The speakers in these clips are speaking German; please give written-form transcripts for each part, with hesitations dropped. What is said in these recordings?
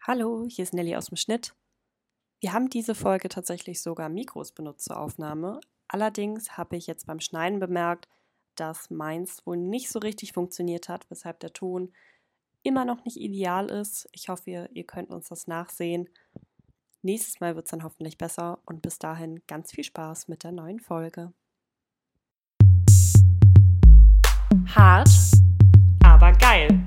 Hallo, hier ist Nelly aus dem Schnitt. Wir haben diese Folge tatsächlich sogar Mikros benutzt zur Aufnahme. Allerdings habe ich jetzt beim Schneiden bemerkt, dass meins wohl nicht so richtig funktioniert hat, weshalb der Ton immer noch nicht ideal ist. Ich hoffe, ihr könnt uns das nachsehen. Nächstes Mal wird es dann hoffentlich besser und bis dahin ganz viel Spaß mit der neuen Folge. Hart, aber geil.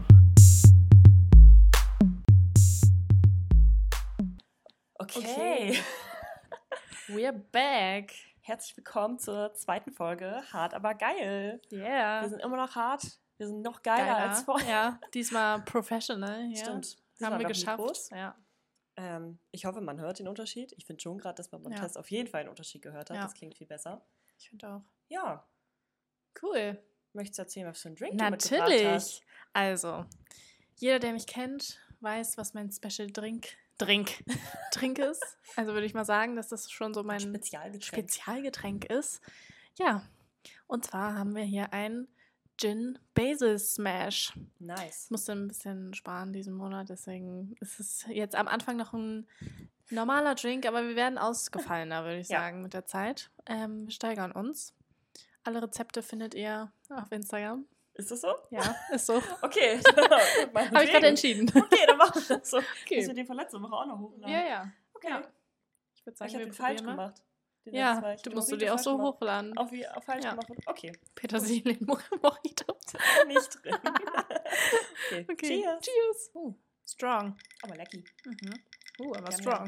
Okay. We're back. Herzlich willkommen zur zweiten Folge Hart, aber geil. Yeah. Wir sind immer noch hart, wir sind noch geiler als vorher. Ja, diesmal professional. Ja. Stimmt. Haben wir noch geschafft. Mikros. Ja. Ich hoffe, man hört den Unterschied. Ich finde schon gerade, dass man beim Test auf jeden Fall einen Unterschied gehört hat. Ja. Das klingt viel besser. Ich finde auch. Ja. Cool. Möchtest du erzählen, was für ein Drink du mitgebracht hast? Natürlich. Also, jeder, der mich kennt, weiß, was mein Special Drink ist. Also würde ich mal sagen, dass das schon so mein Spezialgetränk ist. Ja, und zwar haben wir hier ein Gin Basil Smash. Nice. Ich musste ein bisschen sparen diesen Monat, deswegen ist es jetzt am Anfang noch ein normaler Drink, aber wir werden ausgefallener, würde ich sagen, mit der Zeit. Wir steigern uns. Alle Rezepte findet ihr auf Instagram. Ist das so? Ja, ist so. Okay. Habe ich gerade entschieden. Okay, dann machen wir das so. Okay. Müssen wir den von letzter Woche auch noch hochladen? Ja. Okay. Ja. Ich würde sagen, Ich habe wir den falsch probieren mal. gemacht. Den Ja, letzten Mal. Ich du hab musst den du die auch falsch so gemacht. hochladen. Auf falsch Ja. gemacht. Okay. Petersilien Mojito. Nicht drin. Okay. Cheers. Cheers. Strong. Aber lecker. Aber Ja, strong.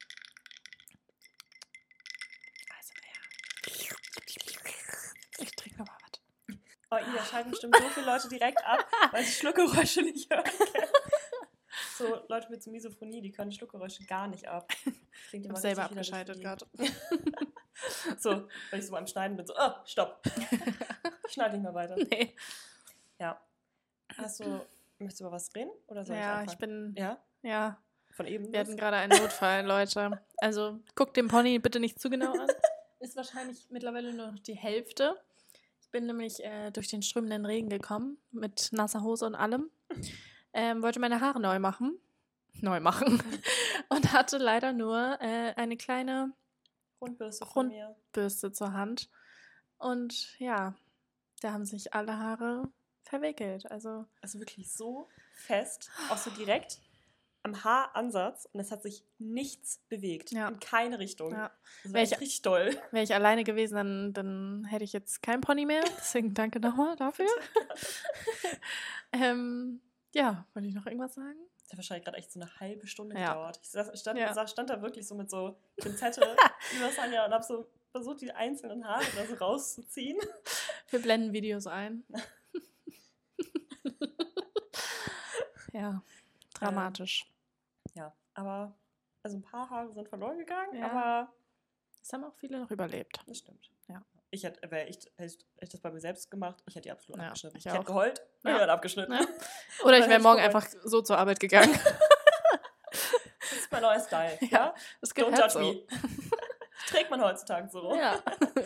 Also, ja. Ich trinke nochmal was. Oh, Ida, schalten bestimmt so viele Leute direkt ab, weil sie Schluckgeräusche nicht hören können. So, Leute mit so Misophonie, die können Schluckgeräusche gar nicht ab. Ich habe selber abgeschaltet gerade. So, wenn ich so beim Schneiden bin, so, oh, stopp. Ich schneide nicht mehr weiter. Nee. Ja. Möchtest du über was reden? Oder soll Ja, ich anfangen? Ja. Von eben? Wir hatten gerade einen Notfall, Leute. Also, guckt den Pony bitte nicht zu genau an. Ist wahrscheinlich mittlerweile nur noch die Hälfte. Ich bin nämlich durch den strömenden Regen gekommen, mit nasser Hose und allem. Wollte meine Haare neu machen. Und hatte leider nur eine kleine Rundbürste zur Hand. Und ja, da haben sich alle Haare verwickelt. Also wirklich so fest, auch so direkt am Haaransatz, und es hat sich nichts bewegt. Ja. In keine Richtung. Ja. Das war echt richtig doll. Wäre ich alleine gewesen, dann hätte ich jetzt keinen Pony mehr. Deswegen danke nochmal dafür. Ja, wollte ich noch irgendwas sagen? Das hat wahrscheinlich gerade echt so eine halbe Stunde Ja. gedauert. Ich stand da wirklich so mit so Pinzette über Sanja und habe so versucht, die einzelnen Haare da so rauszuziehen. Wir blenden Videos ein. Ja, dramatisch. Ja, aber also ein paar Haare sind verloren gegangen, Ja. aber Das haben auch viele noch überlebt. das stimmt. Ja. Wäre ich das bei mir selbst gemacht, ich hätte die absolut abgeschnitten. ich Ich hätte auch. geheult, Ja. ich hätte abgeschnitten. Ja. Oder ich Dann wäre hätte morgen ich einfach so zur Arbeit gegangen. Das ist mein neuer Style. Ja, Ja? Das Don't gehört judge me. Trägt man heutzutage so. Ja.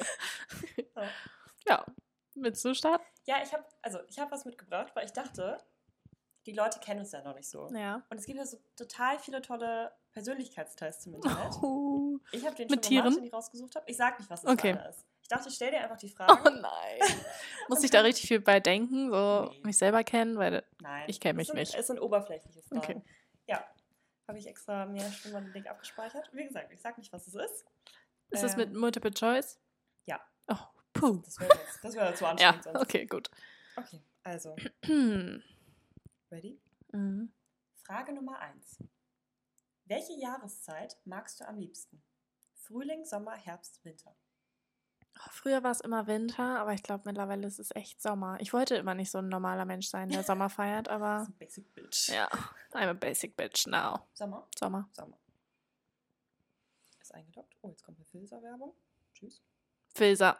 Ja. Willst du starten? Ja, ich habe was mitgebracht, weil ich dachte, die Leute kennen uns ja noch nicht so. Ja. Und es gibt ja so total viele tolle Persönlichkeitstests im Internet. Oh. Ich habe den Mit schon Tieren? gemacht, den ich rausgesucht habe. Ich sag nicht, was das Okay. für einer ist. Ich dachte, ich stelle dir einfach die Oh Fragen. nein. Muss ich da richtig viel bei denken, so Nee. mich selber kennen, weil Nein. ich kenne mich nicht. Es sind oberflächliche Fragen. Okay. Ja. Habe ich extra mehr Stunden den Link abgespeichert. Wie gesagt, ich sag nicht, was es ist. Ist das mit Multiple Choice? Ja. Oh, puh. Das wäre zu Ja, anstrengend sonst. okay, gut. Okay, also. Ready? Mhm. Frage Nummer 1. Welche Jahreszeit magst du am liebsten? Frühling, Sommer, Herbst, Winter. Oh, früher war es immer Winter, aber ich glaube mittlerweile ist es echt Sommer. Ich wollte immer nicht so ein normaler Mensch sein, der Sommer feiert, Das aber ist ein Basic Bitch. ja, I'm a basic bitch now. Sommer? Sommer. Ist eingedockt. Oh, jetzt kommt eine Filzer-Werbung. Tschüss. Filzer.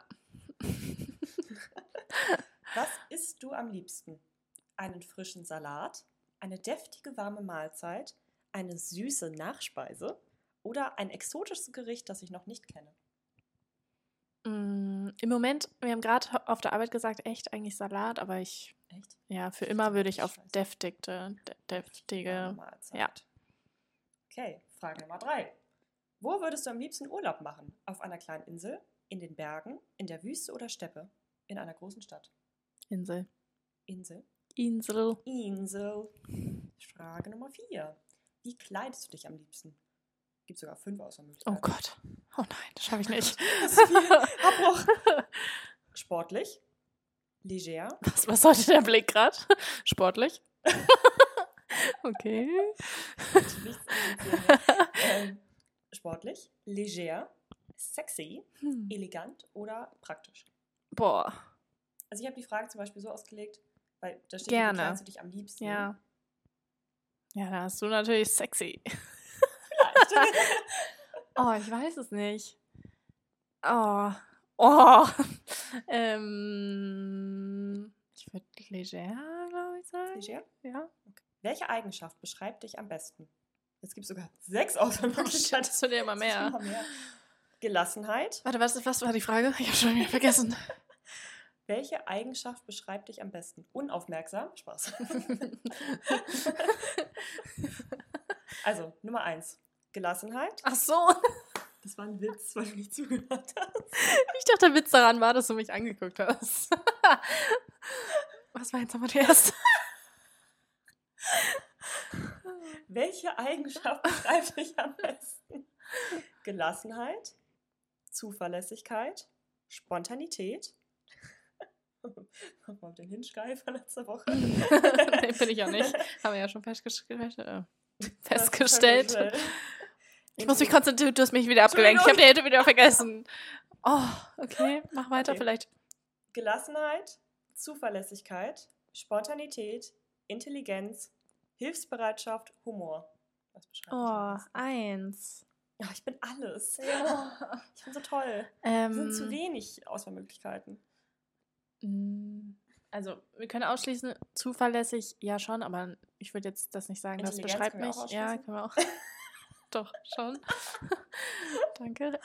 Was isst du am liebsten? Einen frischen Salat, eine deftige warme Mahlzeit, eine süße Nachspeise oder ein exotisches Gericht, das ich noch nicht kenne? Im Moment, wir haben gerade auf der Arbeit gesagt, echt eigentlich Salat, aber ich Echt? Ja, für immer würde ich auf Scheiße. deftige, Warme Mahlzeit. ja. Okay, Frage Nummer 3. Wo würdest du am liebsten Urlaub machen? Auf einer kleinen Insel, in den Bergen, in der Wüste oder Steppe? In einer großen Stadt? Insel. Insel? Insel. Insel. Frage Nummer 4. Wie kleidest du dich am liebsten? Gibt sogar 5 Auswahlmöglichkeiten. Oh Gott. Oh nein, das schaffe ich nicht. Das ist viel. Abbruch. Sportlich. Leger. Was sollte der Blick gerade? Sportlich. Okay. Sportlich. Leger. Sexy. Elegant oder praktisch? Boah. Also ich habe die Frage zum Beispiel so ausgelegt, weil da steht, Gerne. wie kleidest du dich am liebsten? Ja. Ja, da hast du natürlich sexy. Vielleicht. Oh, ich weiß es nicht. Ich würde leger, glaube ich, sagen. Leger? Ja. Okay. Welche Eigenschaft beschreibt dich am besten? Jetzt gibt es sogar 6 Auswahlmöglichkeiten. Das wird ja immer mehr. Gelassenheit. Warte, was war die Frage? Ich habe schon wieder vergessen. Welche Eigenschaft beschreibt dich am besten? Unaufmerksam? Spaß. Also, Nummer 1. Gelassenheit. Ach so. Das war ein Witz, weil du nicht zugehört hast. Ich dachte, der Witz daran war, dass du mich angeguckt hast. Was war jetzt nochmal die erste? Welche Eigenschaft beschreibt dich am besten? Gelassenheit, Zuverlässigkeit, Spontanität. Nochmal den Hinschrei von letzter Woche. Nee, bin ich auch nicht. Haben wir ja schon festgestellt. Ich muss mich konzentrieren, du hast mich wieder abgelenkt. Ich habe die Hälfte wieder vergessen. Oh, okay, mach weiter vielleicht. Gelassenheit, Zuverlässigkeit, Spontanität, Intelligenz, Hilfsbereitschaft, Humor. Was beschreibt dich am besten? 1. Ja, ich bin alles. Ja. Ich bin so toll. Es sind zu wenig Auswahlmöglichkeiten. Also, wir können ausschließen, zuverlässig, ja schon, aber ich würde jetzt das nicht sagen, das beschreibt mich. Ja, können wir auch. Doch, schon. Danke.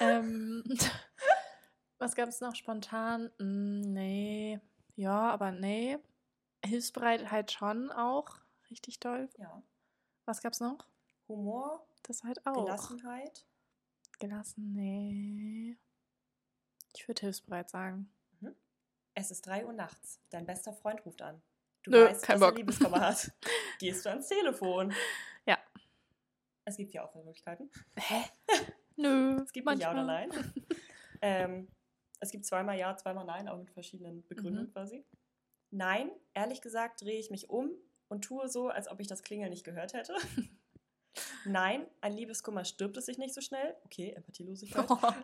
Was gab es noch? Spontan? Nee. Ja, aber nee. Hilfsbereitheit schon auch. Richtig toll. Ja. Was gab's noch? Humor. Das halt auch. Gelassenheit. Gelassen? Nee. Ich würde hilfsbereit sagen. Es ist 3 Uhr nachts. Dein bester Freund ruft an. Du Nö, weißt, dass er Liebeskummer hat. Gehst du ans Telefon? Ja. Es gibt 4 Auswahlmöglichkeiten. Hä? Nö. Es gibt nicht Ja oder Nein. Es gibt zweimal Ja, zweimal Nein, aber mit verschiedenen Begründungen quasi. Nein, ehrlich gesagt drehe ich mich um und tue so, als ob ich das Klingeln nicht gehört hätte. Nein, ein Liebeskummer stirbt es sich nicht so schnell. Okay, Empathielosigkeit.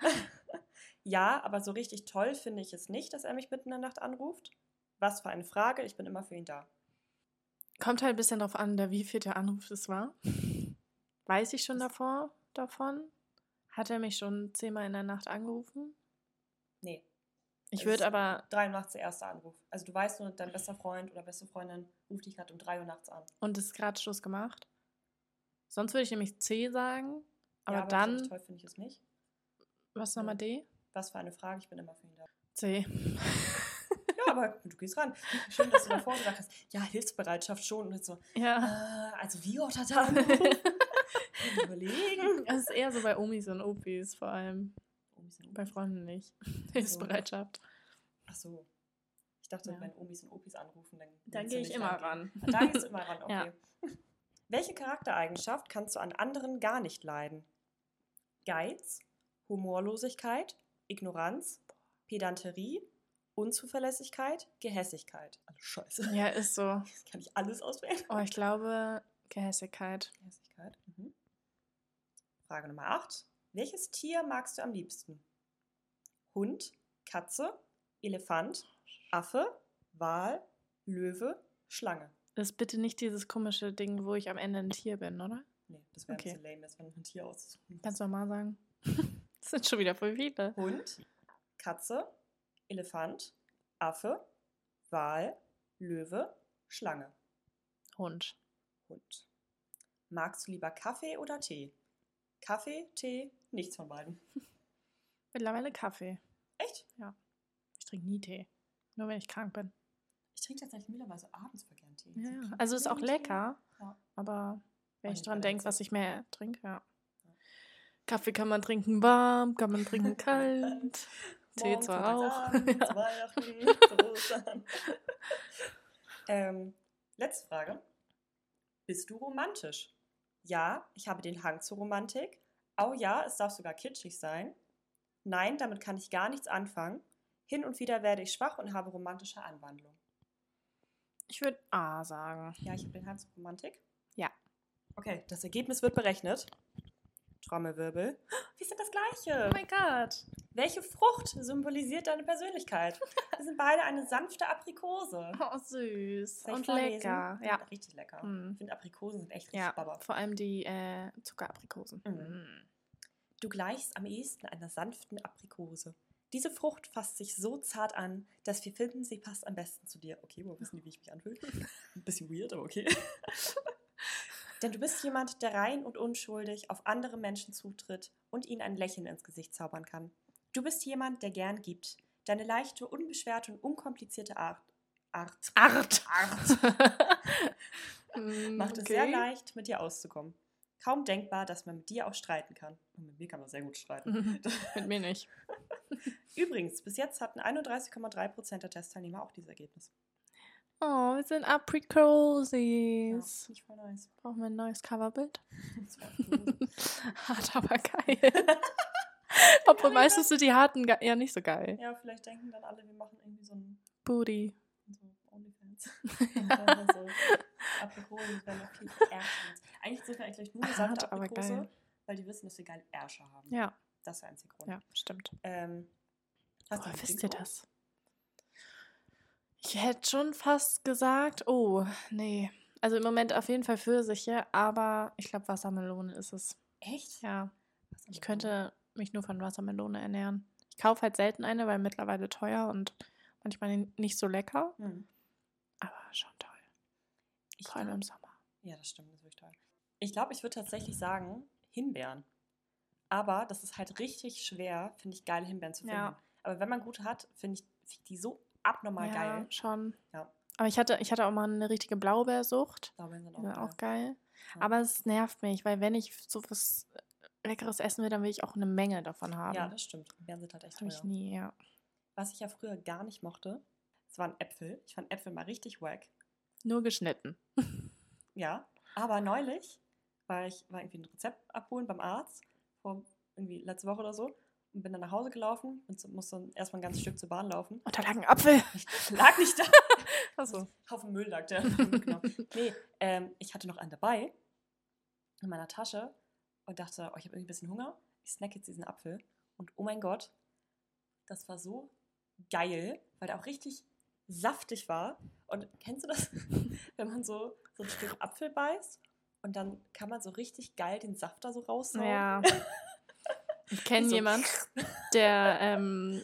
Ja, aber so richtig toll finde ich es nicht, dass er mich mitten in der Nacht anruft. Was für eine Frage, ich bin immer für ihn da. Kommt halt ein bisschen drauf an, wie viel der Anruf es war. Weiß ich schon davon? Hat er mich schon 10-mal in der Nacht angerufen? Nee. Ich würde aber... 3 Uhr nachts der erste Anruf. Also du weißt nur, dein bester Freund oder beste Freundin ruft dich gerade um 3 Uhr nachts an. Und ist gerade Schluss gemacht? Sonst würde ich nämlich C sagen. Aber, ja, aber dann... so toll finde ich es nicht. Was nochmal D? Was für eine Frage, ich bin immer für ihn da. C. Ja, aber du gehst ran. Schön, dass du davor gesagt hast, ja, Hilfsbereitschaft schon. Und jetzt so, ja. Also wie oft hat er angerufen? Überlegen. Das ist eher so bei Omis und Opis vor allem. Bei Freunden nicht. Hilfsbereitschaft. Ach so. Ich dachte, wenn Omis und Opis anrufen, dann gehe ich immer ran. Da gehst du immer ran, okay. Ja. Welche Charaktereigenschaft kannst du an anderen gar nicht leiden? Geiz, Humorlosigkeit, Ignoranz, Pedanterie, Unzuverlässigkeit, Gehässigkeit. Also Scheiße. Ja, ist so. Jetzt kann ich alles auswählen. Oh, ich glaube Gehässigkeit. Gehässigkeit. Frage Nummer 8. Welches Tier magst du am liebsten? Hund, Katze, Elefant, Affe, Wal, Löwe, Schlange. Das ist bitte nicht dieses komische Ding, wo ich am Ende ein Tier bin, oder? Nee, das wäre ein bisschen lame, das wäre ein Tier auszusuchen. Kannst du nochmal sagen? Das sind schon wieder voll viele. Hund, Katze, Elefant, Affe, Wal, Löwe, Schlange. Hund. Magst du lieber Kaffee oder Tee? Kaffee, Tee, nichts von beiden. Mittlerweile Kaffee. Echt? Ja. Ich trinke nie Tee. Nur wenn ich krank bin. Ich trinke tatsächlich mittlerweile abends für gern Tee. Ja. Also ist auch lecker, aber Wenn ich dran denke, was ich mehr trinke, ja. Kaffee kann man trinken warm, kann man trinken kalt. Tee zwar auch. Zu Weihnachten, letzte Frage. Bist du romantisch? Ja, ich habe den Hang zur Romantik. Oh ja, es darf sogar kitschig sein. Nein, damit kann ich gar nichts anfangen. Hin und wieder werde ich schwach und habe romantische Anwandlung. Ich würde A sagen. Ja, ich habe den Hang zur Romantik. Ja. Okay, das Ergebnis wird berechnet. Trommelwirbel. Wir sind das Gleiche. Oh mein Gott. Welche Frucht symbolisiert deine Persönlichkeit? Wir sind beide eine sanfte Aprikose. Oh, süß. Soll ich und vorlesen? lecker. Ja. Richtig lecker. Mm. Ich finde, Aprikosen sind echt richtig baba. Vor allem die Zuckeraprikosen. Du gleichst am ehesten einer sanften Aprikose. Diese Frucht fasst sich so zart an, dass wir finden, sie passt am besten zu dir. Okay, woher wissen die, wie ich mich anfühle? Ein bisschen weird, aber okay. Denn du bist jemand, der rein und unschuldig auf andere Menschen zutritt und ihnen ein Lächeln ins Gesicht zaubern kann. Du bist jemand, der gern gibt. Deine leichte, unbeschwerte und unkomplizierte Art macht es sehr leicht, mit dir auszukommen. Kaum denkbar, dass man mit dir auch streiten kann. Und mit mir kann man sehr gut streiten. Mit mir nicht. Übrigens, bis jetzt hatten 31,3% der Testteilnehmer auch dieses Ergebnis. Oh, wir sind Aprikoses. Ja, finde ich voll nice. Brauchen wir ein neues Coverbild? Das wäre cool. Hart, aber geil. Obwohl meistens sind die harten ja nicht so geil. Ja, vielleicht denken dann alle, wir machen irgendwie so ein Booty. So OnlyFans. Ja. So Aprikosen werden noch viel Ärsche. Eigentlich sind wir eigentlich nur eine sanfte Aprikose, weil die wissen, dass wir geile Ärsche haben. Ja. Das ist der einzige Grund. Ja, stimmt. Wisst ihr das? Ich hätte schon fast gesagt, nee. Also im Moment auf jeden Fall Pfirsiche, aber ich glaube Wassermelone ist es. Echt? Ja. Ich könnte mich nur von Wassermelone ernähren. Ich kaufe halt selten eine, weil mittlerweile teuer und manchmal nicht so lecker. Aber schon toll. Vor allem im Sommer. Ja, das stimmt, das ist wirklich toll. Ich glaube, ich würde tatsächlich sagen Himbeeren. Aber das ist halt richtig schwer, finde ich, geile Himbeeren zu finden. Ja. Aber wenn man gute hat, finde ich die so abnormal geil. Ja, schon. Ja. Aber ich hatte auch mal eine richtige Blaubeersucht. Blaubeeren sind auch geil. Ja. Aber es nervt mich, weil wenn ich so was Leckeres essen will, dann will ich auch eine Menge davon haben. Ja, das stimmt. Himbeeren sind halt echt teuer. Habe ich nie, ja. Was ich ja früher gar nicht mochte, das waren Äpfel. Ich fand Äpfel mal richtig wack. Nur geschnitten. Ja, aber neulich war irgendwie ein Rezept abholen beim Arzt, irgendwie letzte Woche oder so, und bin dann nach Hause gelaufen und musste dann erstmal ein ganzes Stück zur Bahn laufen. Und da lag ein Apfel. Lag nicht da. Achso. Haufen Müll lag der. Genau. Nee, ich hatte noch einen dabei in meiner Tasche und dachte, ich habe irgendwie ein bisschen Hunger. Ich snack jetzt diesen Apfel. Und oh mein Gott, das war so geil, weil der auch richtig saftig war. Und kennst du das, wenn man so ein Stück Apfel beißt und dann kann man so richtig geil den Saft da so raussaugen? Ja. Ich kenne jemanden, der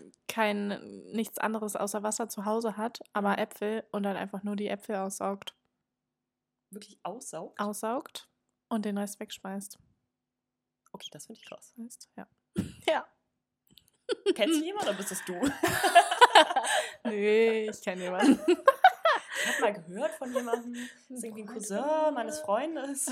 nichts anderes außer Wasser zu Hause hat, aber Äpfel und dann einfach nur die Äpfel aussaugt. Wirklich aussaugt? Aussaugt und den Rest wegschmeißt. Okay, das finde ich krass. Ja. Ja. Kennst du jemanden oder bist das du? Nee, ich kenne jemanden. Ich habe mal gehört von jemandem, das ist irgendwie ein Cousin meines Freundes.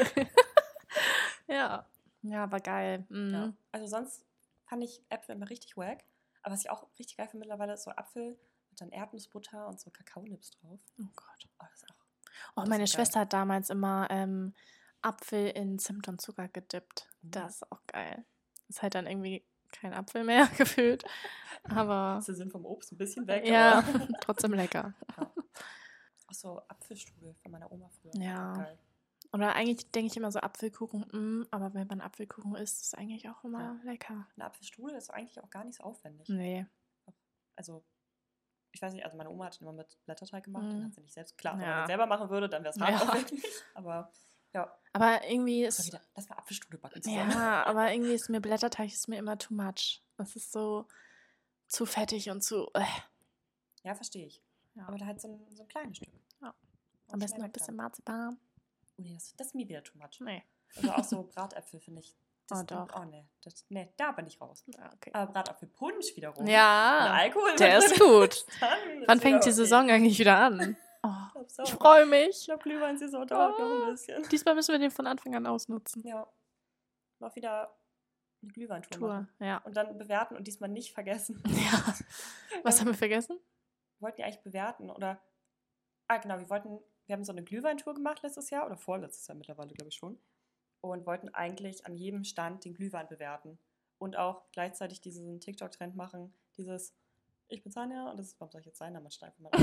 Ja. Ja, war geil. Ja. Also sonst fand ich Äpfel immer richtig wack. Aber was ich auch richtig geil finde mittlerweile, ist so Apfel mit dann Erdnussbutter und so Kakaonips drauf. Oh Gott. Oh, das ist auch meine Schwester hat damals immer Apfel in Zimt und Zucker gedippt. Das ist auch geil. Ist halt dann irgendwie kein Apfel mehr gefühlt. Aber. Sie sind vom Obst ein bisschen weg. Ja, aber trotzdem lecker. Ja. Auch so Apfelstrudel von meiner Oma früher. Ja. Geil. Oder eigentlich denke ich immer so Apfelkuchen, aber wenn man Apfelkuchen isst, ist es eigentlich auch immer lecker. Ein Apfelstrudel ist eigentlich auch gar nicht so aufwendig. Nee. Also, ich weiß nicht, also meine Oma hat ihn immer mit Blätterteig gemacht, den hat sie nicht selbst. Klar, wenn Ja. man den selber machen würde, dann wäre es hart aufwendig. Aber ja. Aber irgendwie ist. Lass mal Apfelstrudel backen zusammen. Ja, aber irgendwie ist mir Blätterteig immer too much. Das ist so zu fettig und zu. Ja, verstehe ich. Ja. Aber da halt so ein kleines Stück. Ja. Am besten noch ein bisschen Marzipan. Oh nee, das ist mir wieder too much. Nee. Also auch so Bratäpfel finde ich. Doch. Oh nee, da bin ich raus. Ja, okay. Aber Bratapfelpunsch wiederum. Ja, Alkohol der ist gut. Dann Wann fängt die Saison eigentlich wieder an? Oh, ich freue mich. Ich glaube, Glühwein-Saison dauert noch ein bisschen. Diesmal müssen wir den von Anfang an ausnutzen. Ja. Noch wieder eine Glühweintour machen. Ja. Und dann bewerten und diesmal nicht vergessen. Ja. Was haben wir vergessen? Wir wollten ja eigentlich bewerten oder... genau, wir haben so eine Glühweintour gemacht letztes Jahr oder vorletztes Jahr mittlerweile, glaube ich schon. Und wollten eigentlich an jedem Stand den Glühwein bewerten. Und auch gleichzeitig diesen TikTok-Trend machen, dieses ich bin Sanja und das ist, warum soll ich jetzt sein, man steigt mal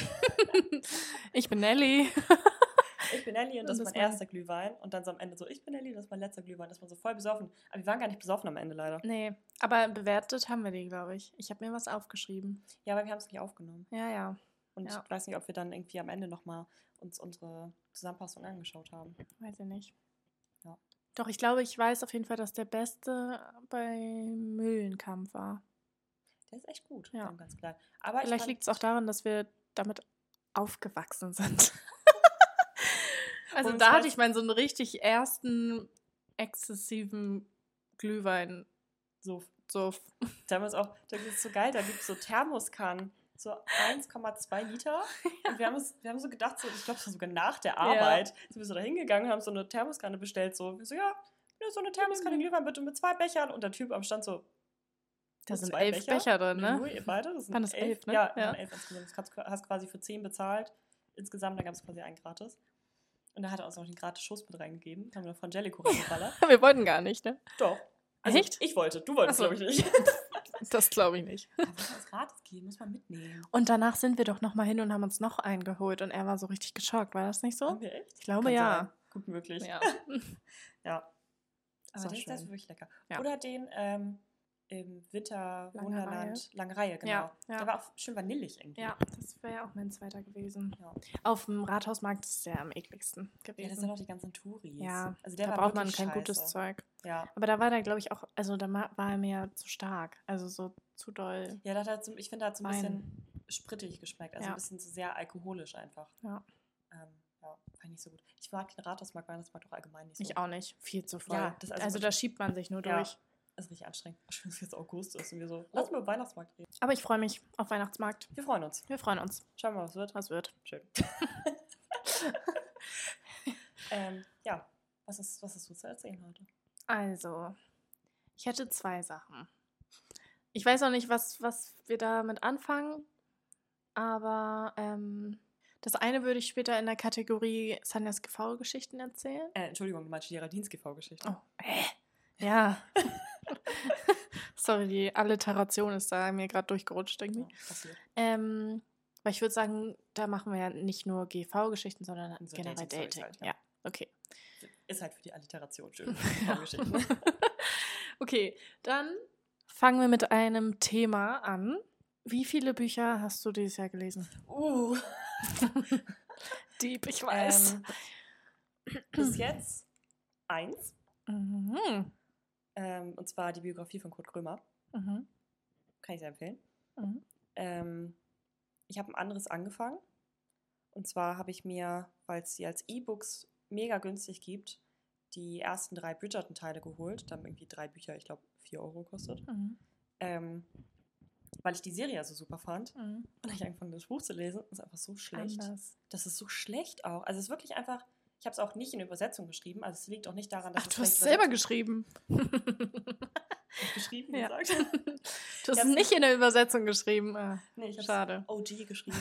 Ich bin Nelly. Ich bin Nelly und das ist mein erster Glühwein. Und dann so am Ende so, ich bin Nelly und das ist mein letzter Glühwein. Das ist man so voll besoffen. Aber wir waren gar nicht besoffen am Ende leider. Nee, aber bewertet haben wir die, glaube ich. Ich habe mir was aufgeschrieben. Ja, aber wir haben es nicht aufgenommen. Ja. Und ich weiß nicht, ob wir dann irgendwie am Ende nochmal uns unsere Zusammenfassung angeschaut haben. Weiß ich nicht. Ja. Doch, ich glaube, ich weiß auf jeden Fall, dass der Beste bei Mühlenkamp war. Der ist echt gut, ja. Ganz klar. Aber vielleicht liegt es auch daran, dass wir damit aufgewachsen sind. Also da hatte ich meinen so einen richtig ersten exzessiven Glühwein. Suff. Damals auch, das ist so geil, da gibt es so Thermoskannen, so 1,2 Liter. Und wir haben so gedacht, so, ich glaube, das war sogar nach der Arbeit, sind wir so da hingegangen und haben so eine Thermoskanne bestellt. So, wir so, so eine Thermoskanne Glühwein bitte mit 2 Bechern. Und der Typ am Stand so, da sind 11 Becher drin, ne? Nur ihr beide? Das sind Waren das 11, ne? Ja, 11 insgesamt. Du hast quasi für 10 bezahlt. Insgesamt, da gab es quasi einen gratis. Und da hat er uns noch den gratis Schuss mit reingegeben. Haben wir noch Frangelico reingeballert. Wir wollten gar nicht, ne? Doch. Also, echt? Ich wollte. Du wolltest, glaube ich, nicht. Das glaube ich nicht. Aber wenn es gratis geht, muss man mitnehmen. Und danach sind wir doch nochmal hin und haben uns noch einen geholt. Und er war so richtig geschockt. War das nicht so? Haben wir echt? Ich glaube, ja. Sein. Gut möglich. Ja. Ja. Aber der ist wirklich lecker. Ja. Oder den im Winterwunderland Lange Reihe, genau. Ja. Der war auch schön vanillig irgendwie. Ja, das wäre ja auch mein zweiter gewesen. Ja. Auf dem Rathausmarkt ist der am ekligsten gewesen. Ja, das sind auch die ganzen Touris. Ja, also der da braucht man kein gutes Zeug. Ja. Aber da war der, glaube ich, auch, also da war er mir zu stark. Also so zu doll. Ja, ich finde, da hat so ein bisschen sprittig geschmeckt. Also ein bisschen so sehr alkoholisch einfach. Ja. War nicht so gut. Ich mag den Rathausmarkt, Weihnachtsmarkt auch allgemein nicht so. Ich auch nicht. Viel zu voll. Ja, also da schiebt man sich nur durch. Das ist richtig anstrengend. Schön, dass es jetzt August ist und wir so, lass mal über Weihnachtsmarkt reden. Aber ich freue mich auf Weihnachtsmarkt. Wir freuen uns. Schauen wir mal, was wird. Was wird. Schön. was hast du zu erzählen heute? Also, ich hätte 2 Sachen. Ich weiß auch nicht, was wir damit anfangen, aber das eine würde ich später in der Kategorie Sanjas GV-Geschichten erzählen. Entschuldigung, du meinst Geraldines GV-Geschichte. Oh, ja. Sorry, die Alliteration ist da mir gerade durchgerutscht irgendwie. Weil ich würde sagen, da machen wir ja nicht nur GV-Geschichten, sondern so generell Dating. Halt, ja, okay. Ist halt für die Alliteration schön. GV-Geschichten. Okay, dann fangen wir mit einem Thema an. Wie viele Bücher hast du dieses Jahr gelesen? Deep, ich weiß. Bis jetzt 1. Mhm. Und zwar die Biografie von Kurt Krömer. Mhm. Kann ich sehr empfehlen. Mhm. Ich habe ein anderes angefangen. Und zwar habe ich mir, weil es sie als E-Books mega günstig gibt, die ersten 3 Bridgerton-Teile geholt. Dann irgendwie 3 Bücher, ich glaube 4 Euro kostet. Weil ich die Serie so super fand. Und dann habe ich angefangen, das Buch zu lesen. Das ist einfach so schlecht. Das ist so schlecht auch. Also es ist wirklich einfach... Ich habe es auch nicht in Übersetzung geschrieben, also es liegt auch nicht daran, dass du hast es selber geschrieben. Geschrieben, ja. gesagt. Du hast es nicht in der Übersetzung geschrieben. Nee, ich habe schade. OG geschrieben.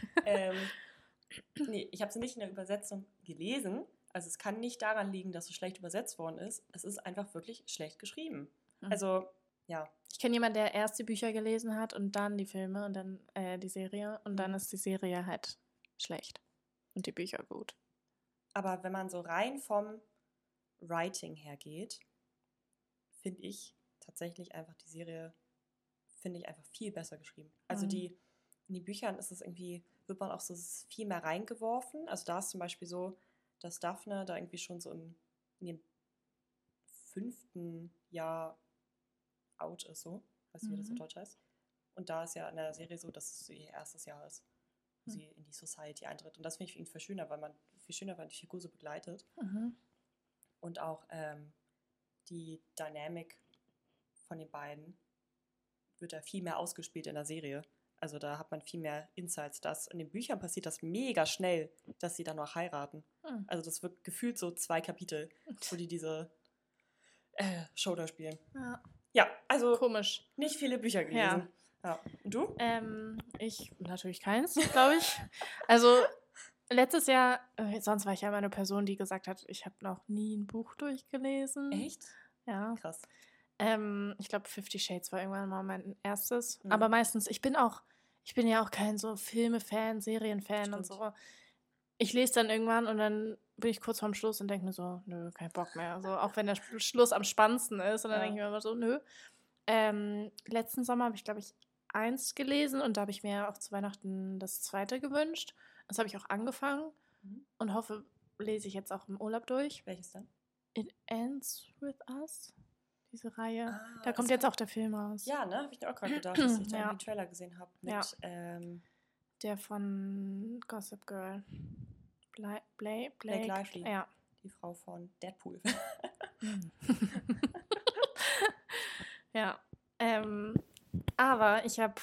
Nee, ich habe es nicht in der Übersetzung gelesen. Also es kann nicht daran liegen, dass es schlecht übersetzt worden ist. Es ist einfach wirklich schlecht geschrieben. Also, ja. Ich kenne jemanden, der erst die Bücher gelesen hat und dann die Filme und dann die Serie. Und dann ist die Serie halt schlecht. Und die Bücher gut. Aber wenn man so rein vom Writing her geht, finde ich tatsächlich einfach die Serie, einfach viel besser geschrieben. Also in den Büchern ist es irgendwie, wird man auch so viel mehr reingeworfen. Also da ist zum Beispiel so, dass Daphne da irgendwie schon so in dem 5. Jahr out ist, so. Weißt du, wie das auf Deutsch heißt? Und da ist ja in der Serie so, dass es ihr erstes Jahr ist, wo sie in die Society eintritt. Und das finde ich viel schöner, weil die Figur so begleitet. Und auch die Dynamik von den beiden wird da viel mehr ausgespielt in der Serie. Also da hat man viel mehr Insights. In den Büchern passiert das mega schnell, dass sie dann noch heiraten. Also das wird gefühlt so 2 Kapitel, wo die diese Show da spielen. Ja, also komisch. Nicht viele Bücher gelesen. Ja. Und du? Ich natürlich keins, glaube ich. Also letztes Jahr, sonst war ich ja immer eine Person, die gesagt hat, ich habe noch nie ein Buch durchgelesen. Echt? Ja. Krass. Ich glaube, 50 Shades war irgendwann mal mein erstes. Aber meistens, ich bin ja auch kein so Filme-Fan, Serien-Fan und so. Ich lese dann irgendwann und dann bin ich kurz vorm Schluss und denke mir so, nö, kein Bock mehr. Also auch wenn der Schluss am spannendsten ist. Und dann denke ich mir immer so, nö. Letzten Sommer habe ich, glaube ich, 1 gelesen und da habe ich mir auch zu Weihnachten das 2. gewünscht. Das habe ich auch angefangen und hoffe, lese ich jetzt auch im Urlaub durch. Welches denn? It Ends With Us. Diese Reihe. Da kommt jetzt auch der Film raus. Ja, ne? Habe ich mir auch gerade gedacht, dass ich da den Trailer gesehen habe. Mit, der von Gossip Girl. Blake Lively. Ja. Die Frau von Deadpool. Ja. Aber ich habe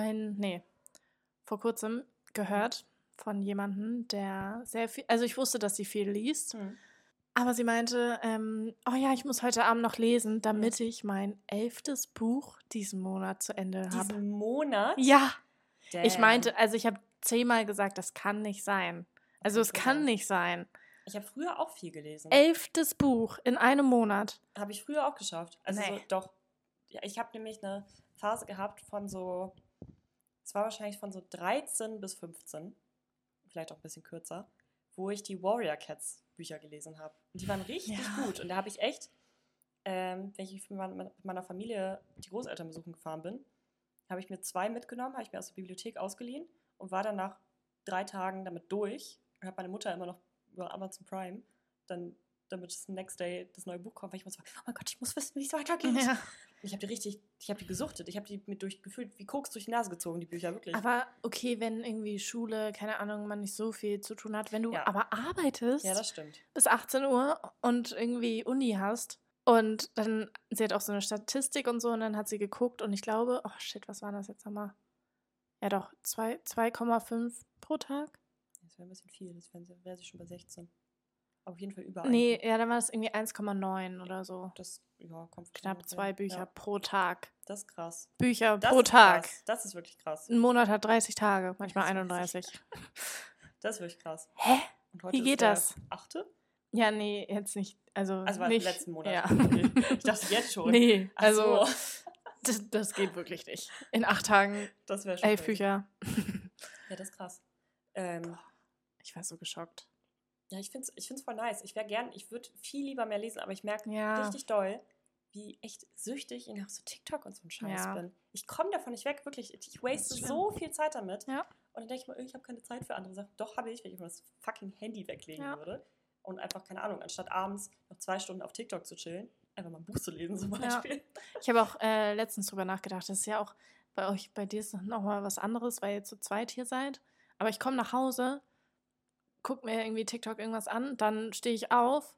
vor kurzem gehört von jemandem, der sehr viel, also ich wusste, dass sie viel liest, aber sie meinte, oh ja, ich muss heute Abend noch lesen, damit ich mein 11. Buch diesen Monat zu Ende habe. Diesen Monat? Ja. Damn. Ich meinte, also ich habe 10-mal gesagt, das kann nicht sein. Also es kann nicht sein. Ich habe früher auch viel gelesen. 11. Buch in einem Monat. Habe ich früher auch geschafft. Also so, doch. Ja, ich habe nämlich eine Phase gehabt von so, es war wahrscheinlich von so 13 bis 15, vielleicht auch ein bisschen kürzer, wo ich die Warrior Cats Bücher gelesen habe. Und die waren richtig gut. Und da habe ich echt, wenn ich mit meiner Familie die Großeltern besuchen gefahren bin, habe ich mir 2 mitgenommen, habe ich mir aus der Bibliothek ausgeliehen und war dann nach 3 Tagen damit durch und habe meine Mutter immer noch über Amazon Prime dann, damit das Next Day das neue Buch kommt, weil ich immer so, oh mein Gott, ich muss wissen, wie es weitergeht. Ja. Ich habe die gesuchtet. Ich habe die mit durchgefühlt wie Koks durch die Nase gezogen, die Bücher, wirklich. Aber okay, wenn irgendwie Schule, keine Ahnung, man nicht so viel zu tun hat, wenn du aber arbeitest das stimmt. bis 18 Uhr und irgendwie Uni hast und dann, sie hat auch so eine Statistik und so und dann hat sie geguckt und ich glaube, oh shit, was war das jetzt nochmal? Ja doch, 2,5 pro Tag. Das wäre ein bisschen viel, das wäre sie schon bei 16. Auf jeden Fall überall. Nee, ja, dann war das irgendwie 1,9 oder so. Das, kommt knapp 2 Bücher pro Tag. Das ist krass. Bücher pro Tag. Krass. Das ist wirklich krass. Ein Monat hat 30 Tage, manchmal 31. Das ist wirklich krass. Hä? Und heute wie geht das? 8.? Ja, nee, jetzt nicht. Also war nicht, im letzten Monat. Ja. Okay. Ich dachte jetzt schon. Nee, also so. das geht wirklich nicht. In 8 Tagen das schon 11 Bücher. Ja, das ist krass. Ich war so geschockt. Ja, ich find's voll nice. Ich würde viel lieber mehr lesen, aber ich merke richtig doll, wie echt süchtig ich nach so TikTok und so ein Scheiß bin. Ich komme davon nicht weg, wirklich. Ich waste so viel Zeit damit. Ja. Und dann denke ich mir, ich habe keine Zeit für andere Sachen. Doch, habe ich, wenn ich mal das fucking Handy weglegen würde. Und einfach, keine Ahnung, anstatt abends noch 2 Stunden auf TikTok zu chillen, einfach mal ein Buch zu lesen zum Beispiel. Ja. Ich habe auch letztens drüber nachgedacht, das ist ja auch bei dir ist noch mal was anderes, weil ihr zu zweit hier seid. Aber ich komme nach Hause, guck mir irgendwie TikTok irgendwas an, dann stehe ich auf,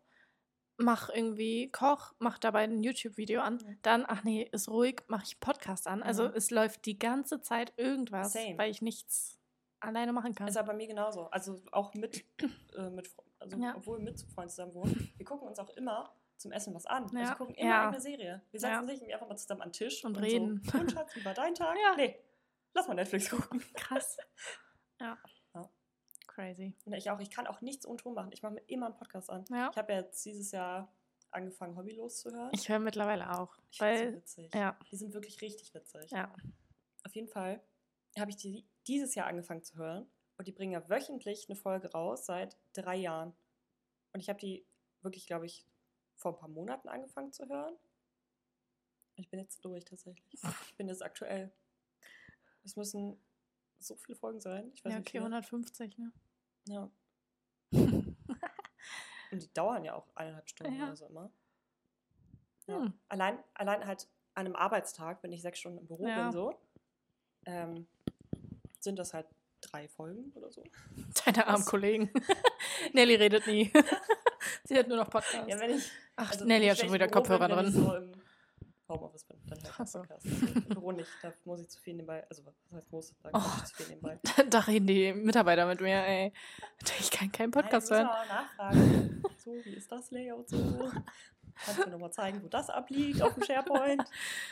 koch, mach dabei ein YouTube-Video an, dann, ist ruhig, mache ich einen Podcast an. Also es läuft die ganze Zeit irgendwas, weil ich nichts alleine machen kann. Ist aber bei mir genauso. Also auch obwohl wir mit Freunden zusammen wohnen, wir gucken uns auch immer zum Essen was an. Ja. Also wir gucken immer eine Serie. Wir setzen sich einfach mal zusammen an den Tisch und reden. So, und Schatz, wie war dein Tag? Ja. Nee, lass mal Netflix gucken. Krass. Ja. Crazy. Und ich kann auch nichts ohne Ton machen. Ich mache mir immer einen Podcast an. Ja. Ich habe ja jetzt dieses Jahr angefangen, Hobbylos zu hören. Ich höre mittlerweile auch. Ich finde so witzig. Ja. Die sind wirklich richtig witzig. Ja. Auf jeden Fall habe ich die dieses Jahr angefangen zu hören. Und die bringen ja wöchentlich eine Folge raus, seit 3 Jahren. Und ich habe die wirklich, glaube ich, vor ein paar Monaten angefangen zu hören. Und ich bin jetzt durch, tatsächlich. Ich bin jetzt aktuell. Es müssen so viele Folgen sein. Ich weiß nicht, 450, ne? Ja. Und die dauern ja auch 1,5 Stunden oder so immer. Ja. Allein halt an einem Arbeitstag, wenn ich 6 Stunden im Büro bin, so, sind das halt 3 Folgen oder so. Deine armen Kollegen. Nelly redet nie. Sie hat nur noch Podcasts. Ja, Nelly hat schon wieder Kopfhörer drin. Wenn ich so im Homeoffice bin, dann höre ich Podcast. Im Büro nicht, da muss ich zu viel nebenbei, also was heißt muss, da muss ich zu viel nebenbei. Da reden die Mitarbeiter mit mir, ey. Ich kann keinen Podcast hören. Nein, nachfragen. So, wie ist das Layout so? Kannst du mir nochmal zeigen, wo das abliegt auf dem SharePoint?